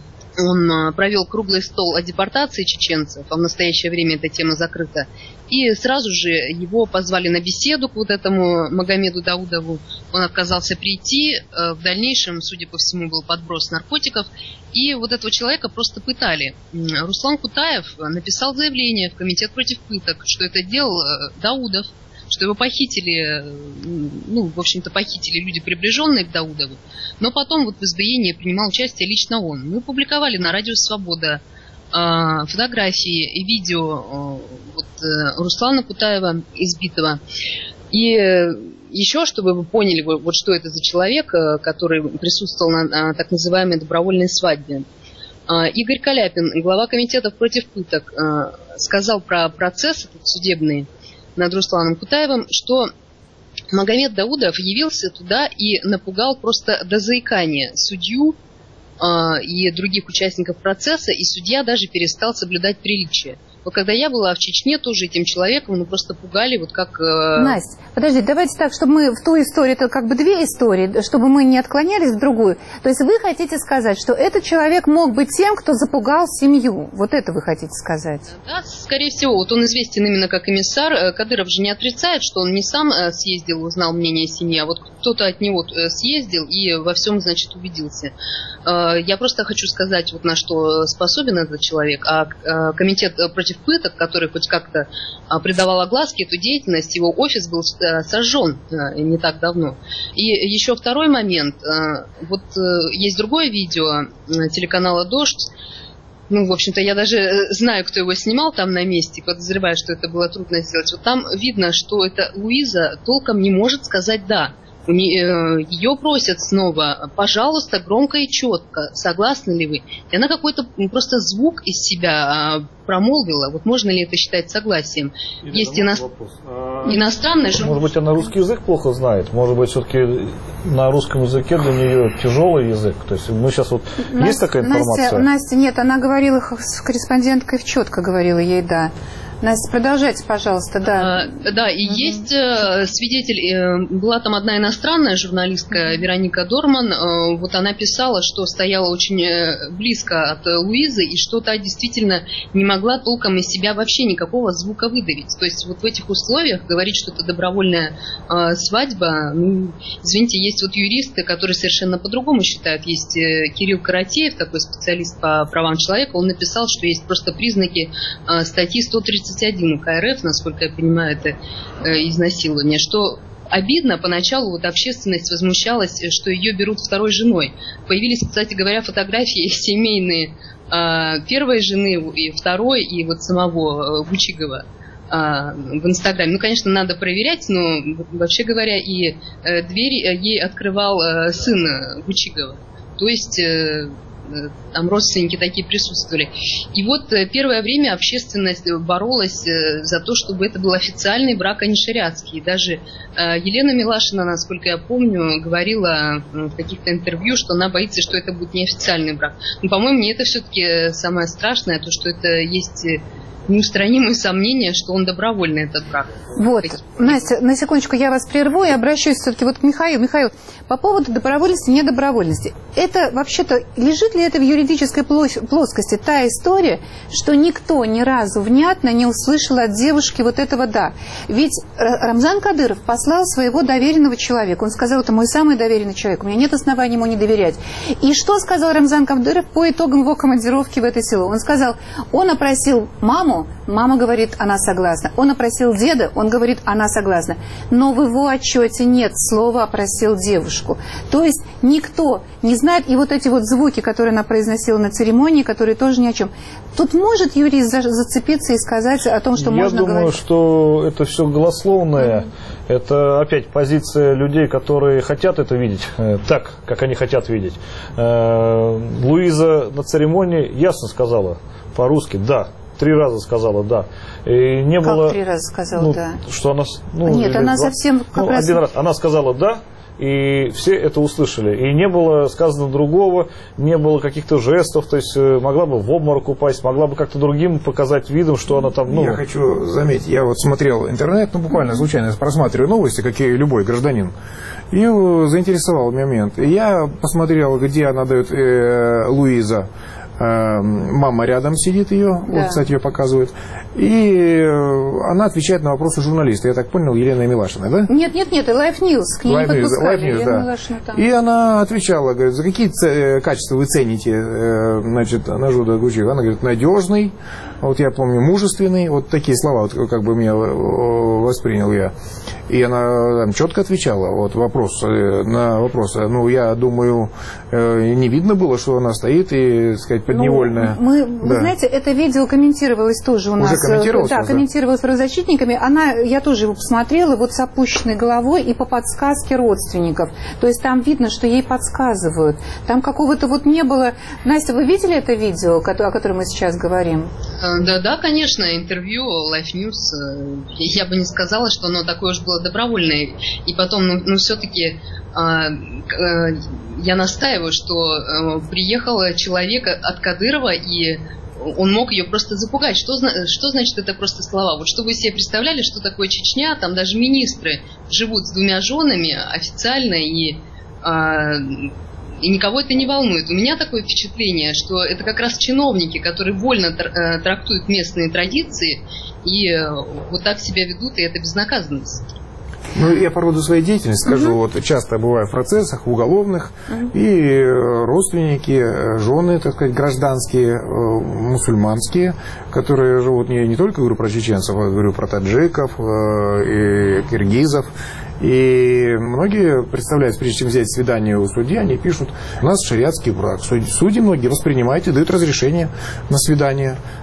Он провел круглый стол о депортации чеченцев, а в настоящее время эта тема закрыта. И сразу же его позвали на беседу к вот этому Магомеду Даудову. Он отказался прийти. В дальнейшем, судя по всему, был подброс наркотиков. И вот этого человека просто пытали. Руслан Кутаев написал заявление в комитет против пыток, что это делал Даудов, что его похитили, в общем-то, похитили люди, приближенные к Даудову, но потом вот в избиении принимал участие лично он. Мы публиковали на Радио Свобода фотографии и видео Руслана Кутаева избитого. И еще, чтобы вы поняли, вот что это за человек, который присутствовал на так называемой добровольной свадьбе. Игорь Каляпин, глава комитетов против пыток, сказал про процесс судебный над Русланом Кутаевым, что Магомед Даудов явился туда и напугал просто до заикания судью и других участников процесса, и судья даже перестал соблюдать приличие. Вот когда я была в Чечне, тоже этим человеком, просто пугали, вот как... Настя, подождите, давайте так, чтобы мы в ту историю, это как бы 2 истории, чтобы мы не отклонялись в другую. То есть вы хотите сказать, что этот человек мог быть тем, кто запугал семью? Вот это вы хотите сказать? Да, скорее всего. Вот он известен именно как эмиссар. Кадыров же не отрицает, что он не сам съездил, узнал мнение семьи, а вот кто-то от него съездил и во всем, значит, убедился. Я просто хочу сказать, вот на что способен этот человек. А комитет против пыток, который хоть как-то придавал огласке эту деятельность, его офис был сожжен не так давно. И еще второй момент. Вот есть другое видео телеканала «Дождь». В общем-то, я даже знаю, кто его снимал там на месте, подозреваю, что это было трудно сделать. Вот там видно, что эта Луиза толком не может сказать «да». Ее просят снова: пожалуйста, громко и четко, согласны ли вы? И она какой-то просто звук из себя промолвила. Вот можно ли это считать согласием? Или есть иностранная же. Может быть, она русский язык плохо знает? Может быть, все-таки на русском языке для нее тяжелый язык? То есть мы сейчас вот... Есть такая информация? Настя, нет, она говорила с корреспонденткой четко, говорила ей, да. Настя, продолжайте, пожалуйста, да. Да, и есть свидетель, была там одна иностранная журналистка, Вероника Дорман, вот она писала, что стояла очень близко от Луизы, и что та действительно не могла толком из себя вообще никакого звука выдавить. То есть вот в этих условиях говорить, что это добровольная свадьба, ну, извините, есть вот юристы, которые совершенно по-другому считают. Есть Кирилл Каратеев, такой специалист по правам человека, он написал, что есть просто признаки статьи 131 УК РФ, насколько я понимаю, это изнасилование, что обидно. Поначалу вот общественность возмущалась, что ее берут второй женой. Появились, кстати говоря, фотографии семейные первой жены и второй, и вот самого Гучигова в Инстаграме. Ну, конечно, надо проверять, но вообще говоря, и дверь ей открывал сын Гучигова. То есть там родственники такие присутствовали. И вот первое время общественность боролась за то, чтобы это был официальный брак, а не шариатский. И даже Елена Милашина, насколько я помню, говорила в каких-то интервью, что она боится, что это будет неофициальный брак. Но, по-моему, мне это все-таки самое страшное, то, что это есть неустранимые сомнения, что он добровольный, этот брак. Вот, Настя, на секундочку я вас прерву и обращусь все-таки вот к Михаилу. Михаил, по поводу добровольности и недобровольности. Это вообще-то, лежит ли это в юридической плоскости та история, что никто ни разу внятно не услышал от девушки вот этого «да». Ведь Рамзан Кадыров послал своего доверенного человека. Он сказал: это мой самый доверенный человек, у меня нет оснований ему не доверять. И что сказал Рамзан Кадыров по итогам его командировки в это село? Он сказал, он опросил маму, мама говорит, она согласна. Он опросил деда, он говорит, она согласна. Но в его отчете нет слова «опросил девушку». То есть никто не знает. И вот эти вот звуки, которые она произносила на церемонии, которые тоже ни о чем. Тут может юрист зацепиться и сказать о том, что можно говорить? Я думаю, что это все голословное. Это опять позиция людей, которые хотят это видеть так, как они хотят видеть. Луиза на церемонии ясно сказала по-русски «да». 3 раза сказала «да». И не как было, 3 раза сказала «да»? Что она, нет, она совсем как раз... один раз. Она сказала «да», и все это услышали. И не было сказано другого, не было каких-то жестов, то есть могла бы в обморок упасть, могла бы как-то другим показать видом, что она там... Я хочу заметить, я вот смотрел интернет, буквально случайно просматриваю новости, как и любой гражданин, и заинтересовал момент. И я посмотрел, где она дает Луиза. Мама рядом сидит ее, да. Вот, кстати, ее показывает. И она отвечает на вопросы журналиста. Я так понял, Елена Милашина, да? Нет, Life News, к ней не подпускали. Life News, да. Милашина там. И она отвечала, говорит, за какие качества вы цените, значит, Нажуда Гучиева? Она говорит, надежный, вот я помню, мужественный, вот такие слова, вот как бы меня воспринял я. И она там четко отвечала вот, на вопросы. Ну, я думаю, не видно было, что она стоит и, так сказать, подневольная. Вы знаете, это видео комментировалось тоже у нас. Уже комментировалось? Да, комментировалось правозащитниками. Я тоже его посмотрела вот с опущенной головой и по подсказке родственников. То есть там видно, что ей подсказывают. Там какого-то вот не было... Настя, вы видели это видео, о котором мы сейчас говорим? Да, конечно, интервью Life News. Я бы не сказала, что оно такое уж было добровольное. И потом, все-таки я настаиваю, что приехал человек от Кадырова, и он мог ее просто запугать. Что значит это просто слова? Вот что вы себе представляли, что такое Чечня, там даже министры живут с 2 женами официально, и никого это не волнует. У меня такое впечатление, что это как раз чиновники, которые вольно трактуют местные традиции и вот так себя ведут, и это безнаказанность. Ну, я по роду своей деятельности скажу, вот часто бываю в процессах, в уголовных, и родственники, жены, так сказать, гражданские, мусульманские, которые живут, не только говорю про чеченцев, а говорю про таджиков и киргизов. И многие представляют, прежде чем взять свидание у судьи, они пишут, у нас шариатский брак. Судьи многие воспринимают и дают разрешение на свидание.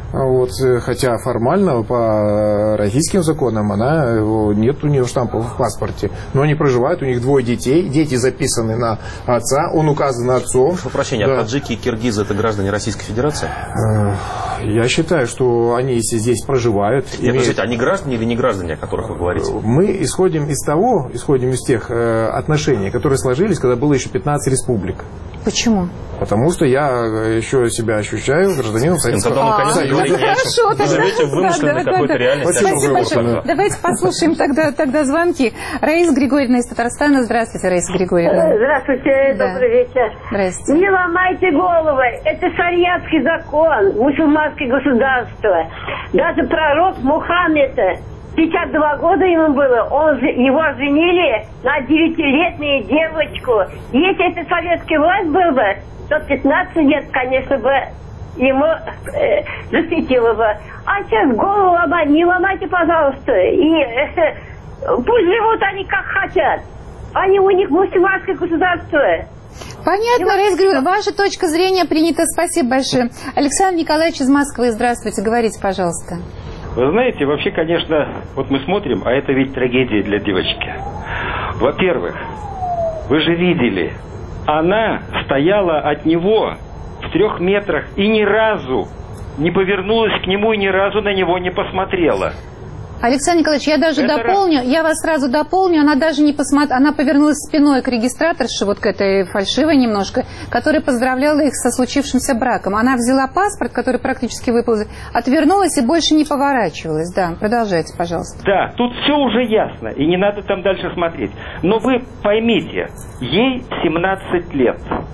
Вот, хотя формально по российским законам нет у нее штампов в паспорте. Но они проживают, у них 2 детей, дети записаны на отца, он указан на отцом. Прошу прощения, да. А таджики и киргизы — это граждане Российской Федерации? Я считаю, что они, если здесь проживают... Нет, подождите, они граждане или не граждане, о которых вы говорите? Мы исходим из тех отношений, которые сложились, когда было еще 15 республик. Почему? Потому что я еще себя ощущаю гражданином Советского Союза. Хорошо. Вы живете в вымышленной какой-то реальности. Спасибо большое. Давайте послушаем тогда звонки. Раиса Григорьевна из Татарстана. Здравствуйте, Раиса Григорьевна. Здравствуйте, добрый вечер. Здравствуйте. Не ломайте головы. Это шариатский закон, мусульманское государство. Даже пророк Мухаммед, 52 года ему было, его женили на 9-летнюю девочку. Если это советская власть была бы, то 15 лет, конечно, бы ему засветило бы. А сейчас голову ломать, не ломайте, пожалуйста. И пусть живут они как хотят. У них мусульманское государство. Понятно, Раиса Григорьевна, ваша точка зрения принята. Спасибо большое. Александр Николаевич из Москвы, здравствуйте, говорите, пожалуйста. Вы знаете, вообще, конечно, вот мы смотрим, а это ведь трагедия для девочки. Во-первых, вы же видели, она стояла от него в 3 метрах и ни разу не повернулась к нему и ни разу на него не посмотрела. Александр Николаевич, я вас сразу дополню, она даже не посмотрела, она повернулась спиной к регистраторше, вот к этой фальшивой немножко, которая поздравляла их со случившимся браком. Она взяла паспорт, который практически выпал, отвернулась и больше не поворачивалась. Да, продолжайте, пожалуйста. Да, тут все уже ясно, и не надо там дальше смотреть. Но вы поймите, ей 17 лет.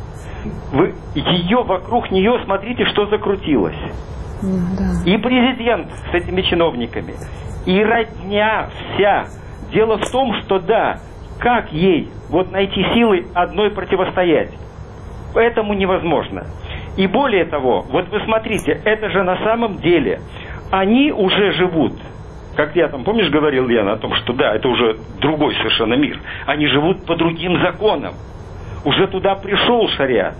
Вокруг нее, смотрите, что закрутилось. Да. И президент с этими чиновниками, и родня вся. Дело в том, что да, как ей вот найти силы одной противостоять? Этому невозможно. И более того, вот вы смотрите, это же на самом деле, они уже живут, как я там, помнишь, говорил Яна о том, что да, это уже другой совершенно мир. Они живут по другим законам. Уже туда пришел шариат.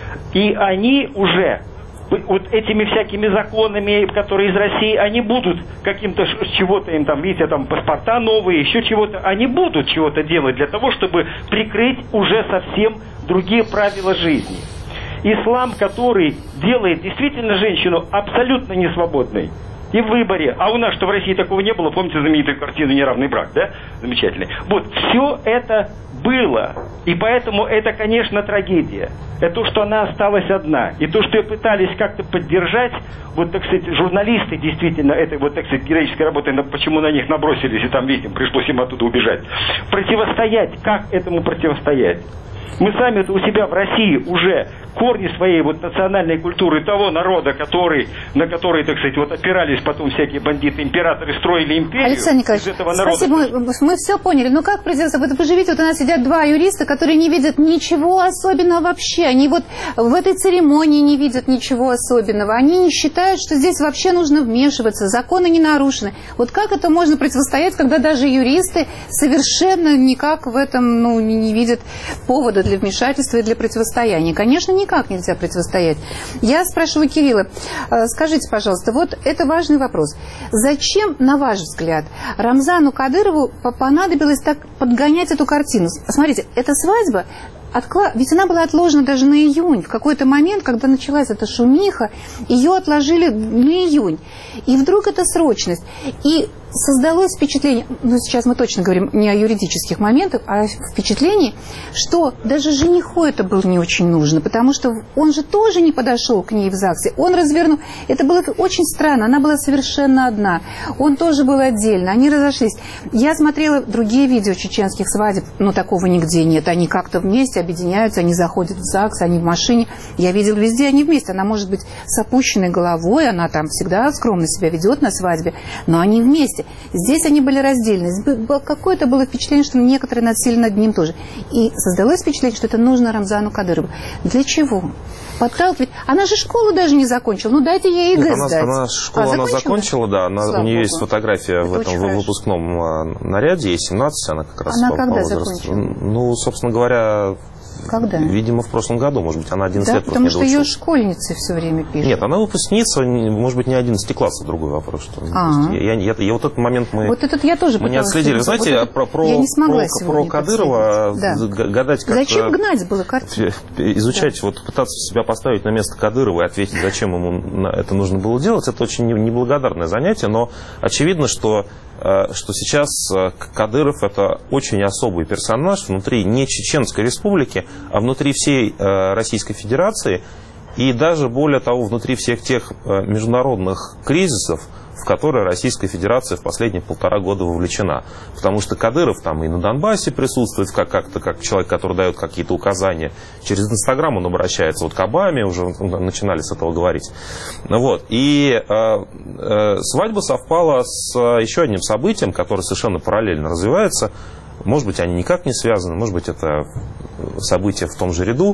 И они уже вот этими всякими законами, которые из России, они будут каким-то чего-то им там, видите, там паспорта новые, еще чего-то, они будут чего-то делать для того, чтобы прикрыть уже совсем другие правила жизни. Ислам, который делает действительно женщину абсолютно несвободной и в выборе. А у нас, что в России такого не было, помните знаменитую картину «Неравный брак», да? Замечательный. Вот, все это было. И поэтому это, конечно, трагедия. Это то, что она осталась одна. И то, что ее пытались как-то поддержать, вот, так сказать, журналисты действительно этой, вот, так сказать, героической работы, почему на них набросились, и там, видите, пришлось им оттуда убежать. Противостоять, как этому противостоять? Мы сами-то у себя в России уже корни своей вот национальной культуры того народа, на который, так сказать, вот опирались потом всякие бандиты, императоры, строили империю. Александр Николаевич, спасибо, мы все поняли. Но как противостоять? Вы же видите, вот у нас сидят 2 юриста, которые не видят ничего особенного вообще. Они вот в этой церемонии не видят ничего особенного. Они не считают, что здесь вообще нужно вмешиваться, законы не нарушены. Вот как это можно противостоять, когда даже юристы совершенно никак в этом не видят повода для вмешательства и для противостояния? Конечно, никак нельзя противостоять. Я спрашиваю Кирилла, скажите, пожалуйста, вот это важный вопрос. Зачем, на ваш взгляд, Рамзану Кадырову понадобилось так подгонять эту картину? Смотрите, эта свадьба, ведь она была отложена даже на июнь. В какой-то момент, когда началась эта шумиха, ее отложили на июнь. И вдруг эта срочность. И создалось впечатление, сейчас мы точно говорим не о юридических моментах, а о впечатлении, что даже жениху это было не очень нужно, потому что он же тоже не подошел к ней в ЗАГСе, он развернул, это было очень странно, она была совершенно одна, он тоже был отдельно, они разошлись. Я смотрела другие видео чеченских свадеб, но такого нигде нет, они как-то вместе объединяются, они заходят в ЗАГС, они в машине, я видела везде, они вместе, она может быть с опущенной головой, она там всегда скромно себя ведет на свадьбе, но они вместе. Здесь они были раздельны. Какое-то было впечатление, что некоторые надсели над ним тоже. И создалось впечатление, что это нужно Рамзану Кадырову. Для чего? Подталкивать. Она же школу даже не закончила. Дайте ей ЕГЭ сдать. Она школу она закончила, да. У нее есть фотография в этом выпускном наряде. Ей 17, она как раз она когда закончила? Собственно говоря, Когда? Видимо, в прошлом году. Может быть, она 11 Да, лет потому просто что не ее доучилась. школьницы все время пишут. Нет, она выпускница, может быть, не 11 классов, другой вопрос. Что я вот этот момент мы я тоже не отследили. Вы знаете, я не смогла про Кадырова гадать как... Зачем гнать было картину? Изучать, вот пытаться себя поставить на место Кадырова и ответить, зачем ему это нужно было делать, это очень неблагодарное занятие, но очевидно, что сейчас Кадыров – это очень особый персонаж внутри не Чеченской Республики, а внутри всей Российской Федерации и даже, более того, внутри всех тех международных кризисов, в которые Российская Федерация в последние 1,5 года вовлечена. Потому что Кадыров там и на Донбассе присутствует как человек, который дает какие-то указания. Через Инстаграм он обращается вот к Обаме, уже начинали с этого говорить. Вот. И свадьба совпала с еще одним событием, которое совершенно параллельно развивается. Может быть, они никак не связаны, может быть, это событие в том же ряду.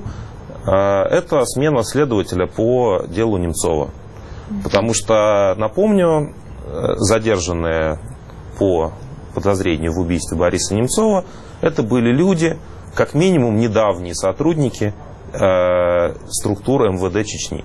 Это смена следователя по делу Немцова. Потому что, напомню, задержанные по подозрению в убийстве Бориса Немцова, это были люди, как минимум, недавние сотрудники структуры МВД Чечни.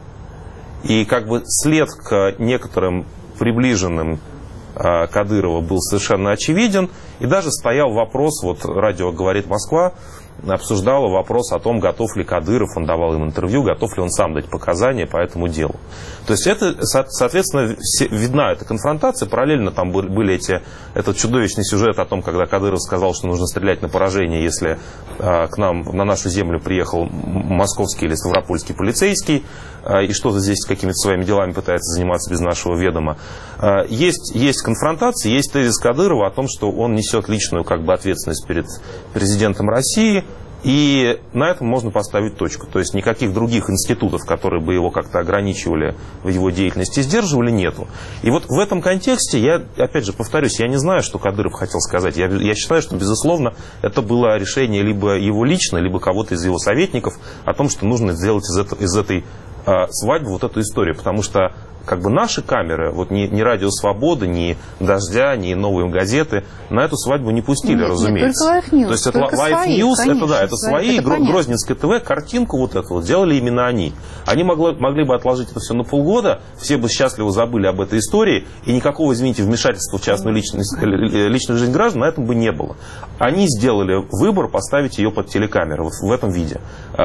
И как бы след к некоторым приближенным Кадырова был совершенно очевиден. И даже стоял вопрос, вот радио «Говорит Москва» обсуждало вопрос о том, готов ли Кадыров, он давал им интервью, готов ли он сам дать показания по этому делу. То есть это, соответственно, видна эта конфронтация. Параллельно там были этот чудовищный сюжет о том, когда Кадыров сказал, что нужно стрелять на поражение, если к нам, на нашу землю приехал московский или ставропольский полицейский, и что-то здесь какими-то своими делами пытается заниматься без нашего ведома. Есть конфронтация, есть тезис Кадырова о том, что он несет личную как бы ответственность перед президентом России, и на этом можно поставить точку. То есть никаких других институтов, которые бы его как-то ограничивали в его деятельности, сдерживали, нету. И вот в этом контексте, я, опять же, повторюсь, я не знаю, что Кадыров хотел сказать. Я считаю, что, безусловно, это было решение либо его лично, либо кого-то из его советников о том, что нужно сделать из этой свадьбы вот эту историю. Потому что как бы наши камеры, вот ни Радио Свобода, ни Дождя, ни Новые газеты на эту свадьбу не пустили, разумеется. Нет, только Life News. То есть это Life News, конечно, это свои, Грозненское ТВ, картинку вот эту вот делали именно они. Они могли бы отложить это все на полгода, все бы счастливо забыли об этой истории, и никакого, извините, вмешательства в частную личную жизнь граждан на этом бы не было. Они сделали выбор поставить ее под телекамеру вот в этом виде,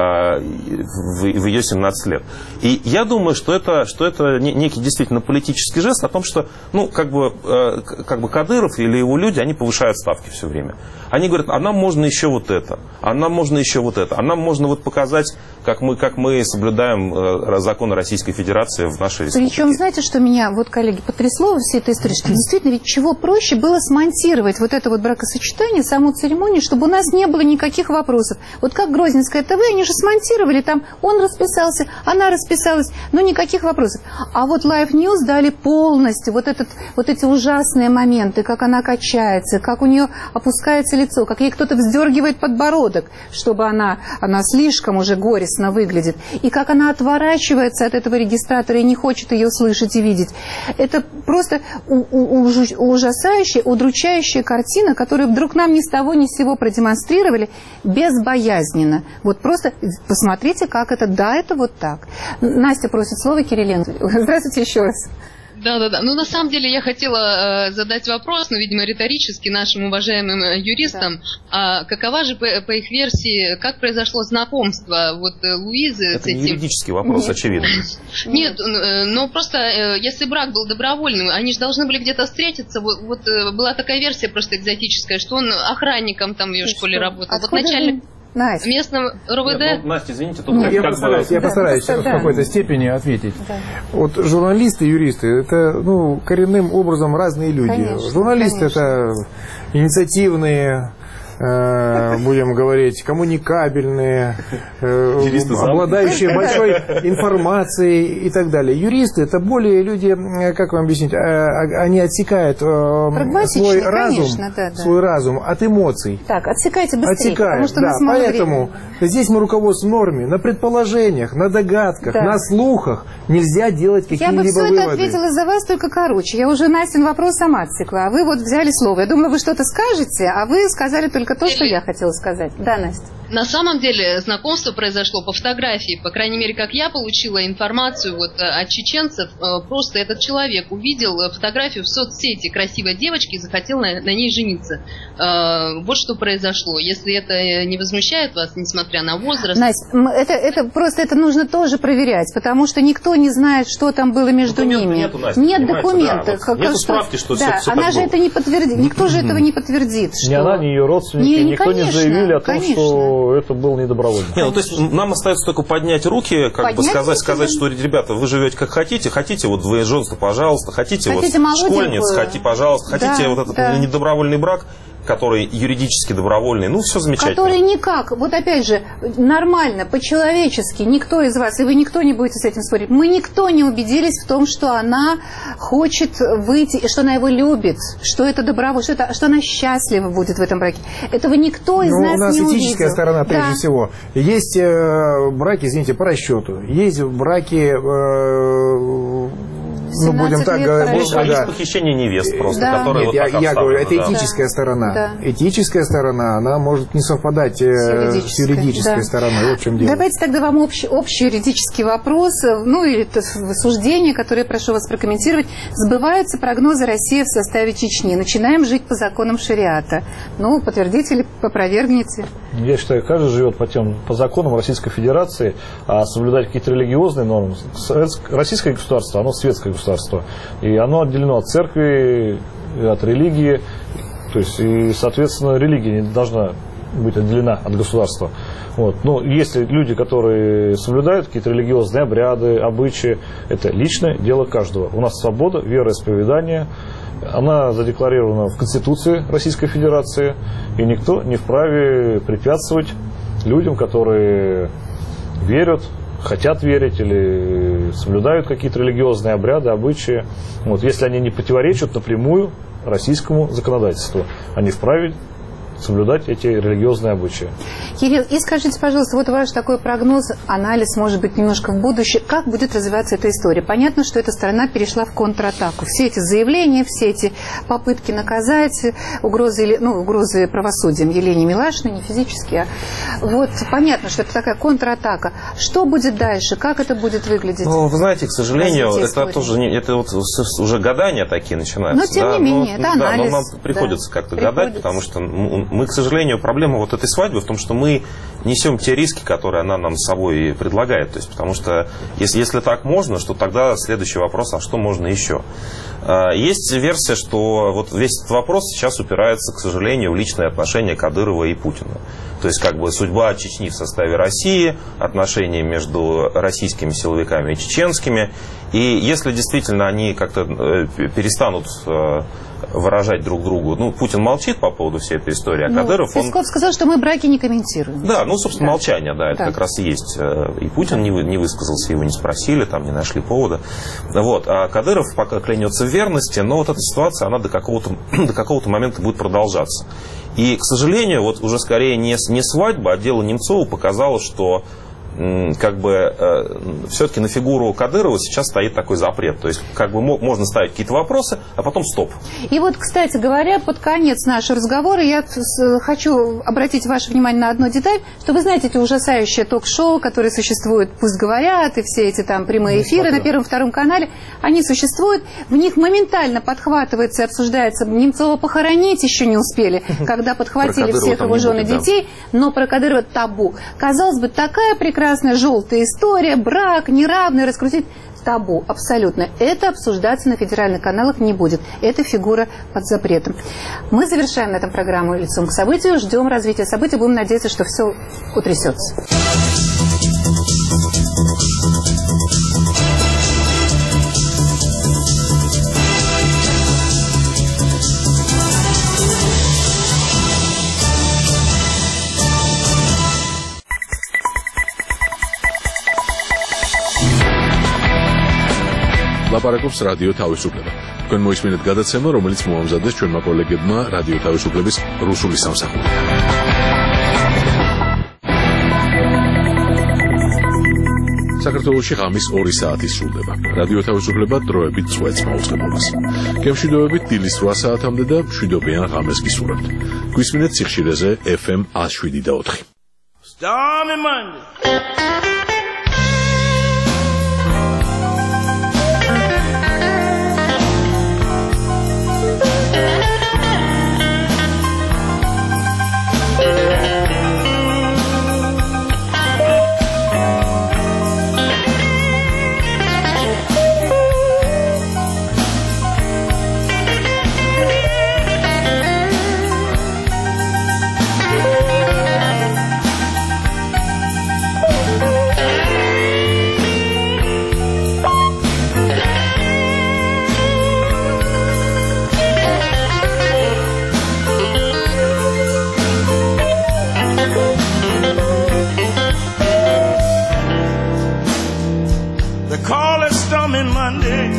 в ее 17 лет. И я думаю, что это некий действительно политический жест о том, что, ну, как бы Кадыров или его люди, они повышают ставки все время. Они говорят, а нам можно еще вот это, а нам можно еще вот это, а нам можно вот показать, как мы соблюдаем законы Российской Федерации в нашей республике. Причем, знаете, что меня, вот, коллеги, потрясло во всей этой истории, что действительно ведь чего проще было смонтировать вот это вот бракосочетание, саму церемонию, чтобы у нас не было никаких вопросов. Вот как Грозненское ТВ, они же смонтировали, там он расписался, она расписалась, но никаких вопросов. А вот Life News дали полностью вот эти ужасные моменты, как она качается, как у нее опускается лицо, как ей кто-то вздергивает подбородок, чтобы она слишком уже горестно выглядит, и как она отворачивается от этого регистратора и не хочет ее слышать и видеть. Это просто ужасающая, удручающая картина, которую вдруг нам ни с того ни с сего продемонстрировали безбоязненно. Вот просто посмотрите, как это, да, это вот так. Настя просит слово, Кириленко. Здравствуйте еще раз. Да. Ну, на самом деле, я хотела задать вопрос, но, видимо, риторически нашим уважаемым юристам. Да. Какова же, по их версии, как произошло знакомство вот Луизы это с этим? Это юридический вопрос, нет. Очевидно. Нет, но просто, если брак был добровольным, они же должны были где-то встретиться. Вот была такая версия просто экзотическая, что он охранником там в ее школе работал. Вот начальник... Настя. Местном РОВД? Нет, Настя, извините, тут я постараюсь в какой-то степени ответить. Да. Вот журналисты и юристы, это коренным образом разные люди. Конечно, журналисты это инициативные, будем говорить, коммуникабельные, обладающие большой информацией и так далее. Юристы это более люди, как вам объяснить, они отсекают свой разум от эмоций. Так, отсекайте быстрее, потому что нас мало поэтому здесь мы руководствуем норме, на предположениях, на догадках, на слухах нельзя делать какие-либо выводы. Я бы все это ответила за вас, только короче. Я уже Настин вопрос сама отсекла, а вы вот взяли слово. Я думала, вы что-то скажете, а вы сказали только то, что я хотела сказать. Да, Настя. На самом деле знакомство произошло по фотографии. По крайней мере, как я получила информацию вот от чеченцев, просто этот человек увидел фотографию в соцсети красивой девочки и захотел на ней жениться. Вот что произошло. Если это не возмущает вас, несмотря на возраст... Настя, это нужно тоже проверять, потому что никто не знает, что там было между ними. Нету, Настя, нет документов. Да, вот нету справки, что да, все она так же было. это не подтвердит. Никто же этого не подтвердит. Ни она, ни ее родственники, никто не заявили о том, что это был недобровольно. То есть нам остается только поднять руки, сказать, что, ребята, вы живете как хотите, вот двоеженство, пожалуйста, хотите вот школьниц, пожалуйста, хотите вот этот недобровольный брак, который юридически добровольный, все замечательно. Который никак, вот опять же, нормально, по-человечески, никто из вас, и вы никто не будете с этим спорить, мы никто не убедились в том, что она хочет выйти, что она его любит, что это добровольно, что она счастлива будет в этом браке. Этого никто из нас не увидел. У нас этическая сторона, прежде всего. Есть браки, извините, по расчету. Есть браки... будем так говорить. Есть похищение невест просто, которые вот так я говорю, это этическая сторона. Да. Этическая сторона, она может не совпадать с юридической стороной. Вот в чем дело. Давайте тогда вам общий юридический вопрос, или суждение, которое я прошу вас прокомментировать. Сбываются прогнозы России в составе Чечни. Начинаем жить по законам шариата. Подтвердите или опровергните? Я считаю, каждый живет по законам Российской Федерации, а соблюдать какие-то религиозные нормы. Российское государство, оно светское государство, и оно отделено от церкви, от религии, то есть, и, соответственно, религия не должна быть отделена от государства. Но если люди, которые соблюдают какие-то религиозные обряды, обычаи, это личное дело каждого. У нас свобода вероисповедания, она задекларирована в Конституции Российской Федерации, и никто не вправе препятствовать людям, которые верят, хотят верить или соблюдают какие-то религиозные обряды, обычаи. Если они не противоречат напрямую российскому законодательству, они вправе соблюдать эти религиозные обычаи. Кирилл, и скажите, пожалуйста, вот ваш такой прогноз, анализ, может быть, немножко в будущее, как будет развиваться эта история? Понятно, что эта страна перешла в контратаку. Все эти заявления, все эти попытки наказать, угрозы правосудием Елене Милашиной, не физически, понятно, что это такая контратака. Что будет дальше? Как это будет выглядеть? Вы знаете, к сожалению, это уже гадания такие начинаются. Но, тем не менее, это анализ. Но нам приходится как-то гадать, потому что мы, к сожалению, проблема вот этой свадьбы в том, что мы несем те риски, которые она нам с собой предлагает. То есть, потому что если так можно, что тогда следующий вопрос, а что можно еще? Есть версия, что вот весь этот вопрос сейчас упирается, к сожалению, в личные отношения Кадырова и Путина. То есть, судьба Чечни в составе России, отношения между российскими силовиками и чеченскими. И если действительно они как-то перестанут выражать друг другу. Путин молчит по поводу всей этой истории, а Кадыров... Песков сказал, что мы браки не комментируем. Да, собственно, молчание, это как раз и есть. И Путин не высказался, его не спросили, не нашли повода. А Кадыров пока клянется в верности, но вот эта ситуация, она до какого-то момента будет продолжаться. И, к сожалению, уже скорее не свадьба, а дело Немцова показало, что все-таки на фигуру Кадырова сейчас стоит такой запрет. То есть, можно ставить какие-то вопросы, а потом стоп. И кстати говоря, под конец нашего разговора я хочу обратить ваше внимание на одну деталь, что вы знаете, эти ужасающие ток-шоу, которые существуют, «Пусть говорят», и все эти прямые эфиры на Первом-Втором канале, они существуют, в них моментально подхватывается и обсуждается. Немцова похоронить еще не успели, когда подхватили всех его жен и детей, но про Кадырова табу. Казалось бы, такая прекрасная желтая история, брак, неравный, раскрутить. Табу, абсолютно. Это обсуждаться на федеральных каналах не будет. Это фигура под запретом. Мы завершаем на этом программу «Лицом к событию». Ждем развития событий. Будем надеяться, что все утрясется. ლაპარაკობს რადიო თავისუფლება. თქვენ მოისმინეთ გადაცემა, რომელიც მოამზადეს ჩვენმა კოლეგებმა რადიო თავისუფლების რუსული სამსახური. საქართველოში ღამის 2 საათი სრულდება. რადიო თავისუფლება დროებით წვეთს მაუწყებლობას. გემშვიდობებით დილის 8 საათამდე და მშვიდობიან ღამეს გისურვებთ. გვისმინეთ სიხშირეზე FM 107.4. Stormy Monday. Call it stormy Monday,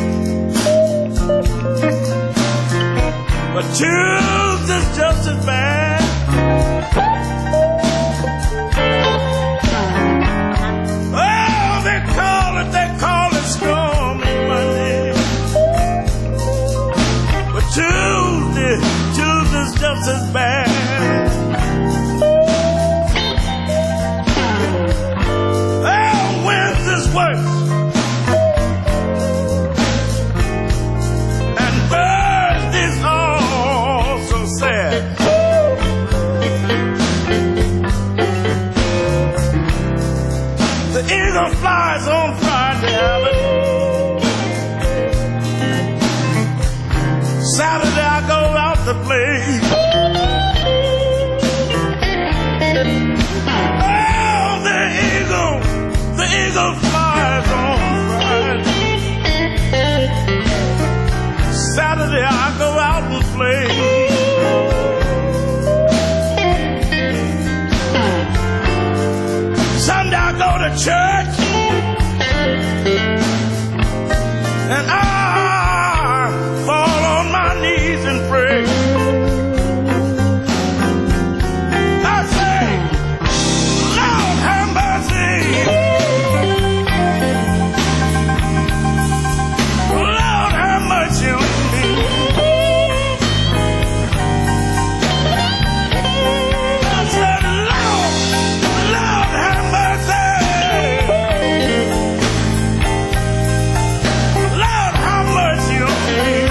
but Tuesday's just as bad. Oh, they call it stormy Monday, but Tuesday's just as bad. Oh, Wednesday's worse. The eagle flies on Friday, Saturday I go out to play. Oh, the eagle flies on Friday. Saturday I go out and play. Sunday I go to church, and I fall on my knees and pray. I say, Lord have mercy, Lord have mercy on me. I said, Lord have mercy. Lord have mercy on me.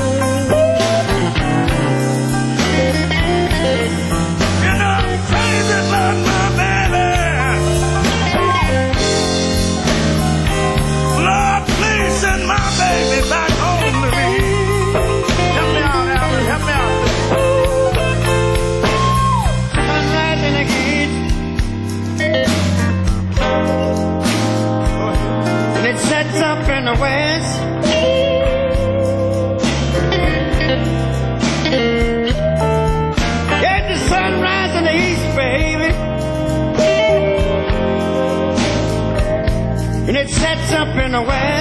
You know I'm crazy about my baby. Lord, please send my baby back home to me. Help me out, Alan, help me out. I'm rising again, and it sets up in the west. Get the sunrise in the east, baby, and it sets up in the west.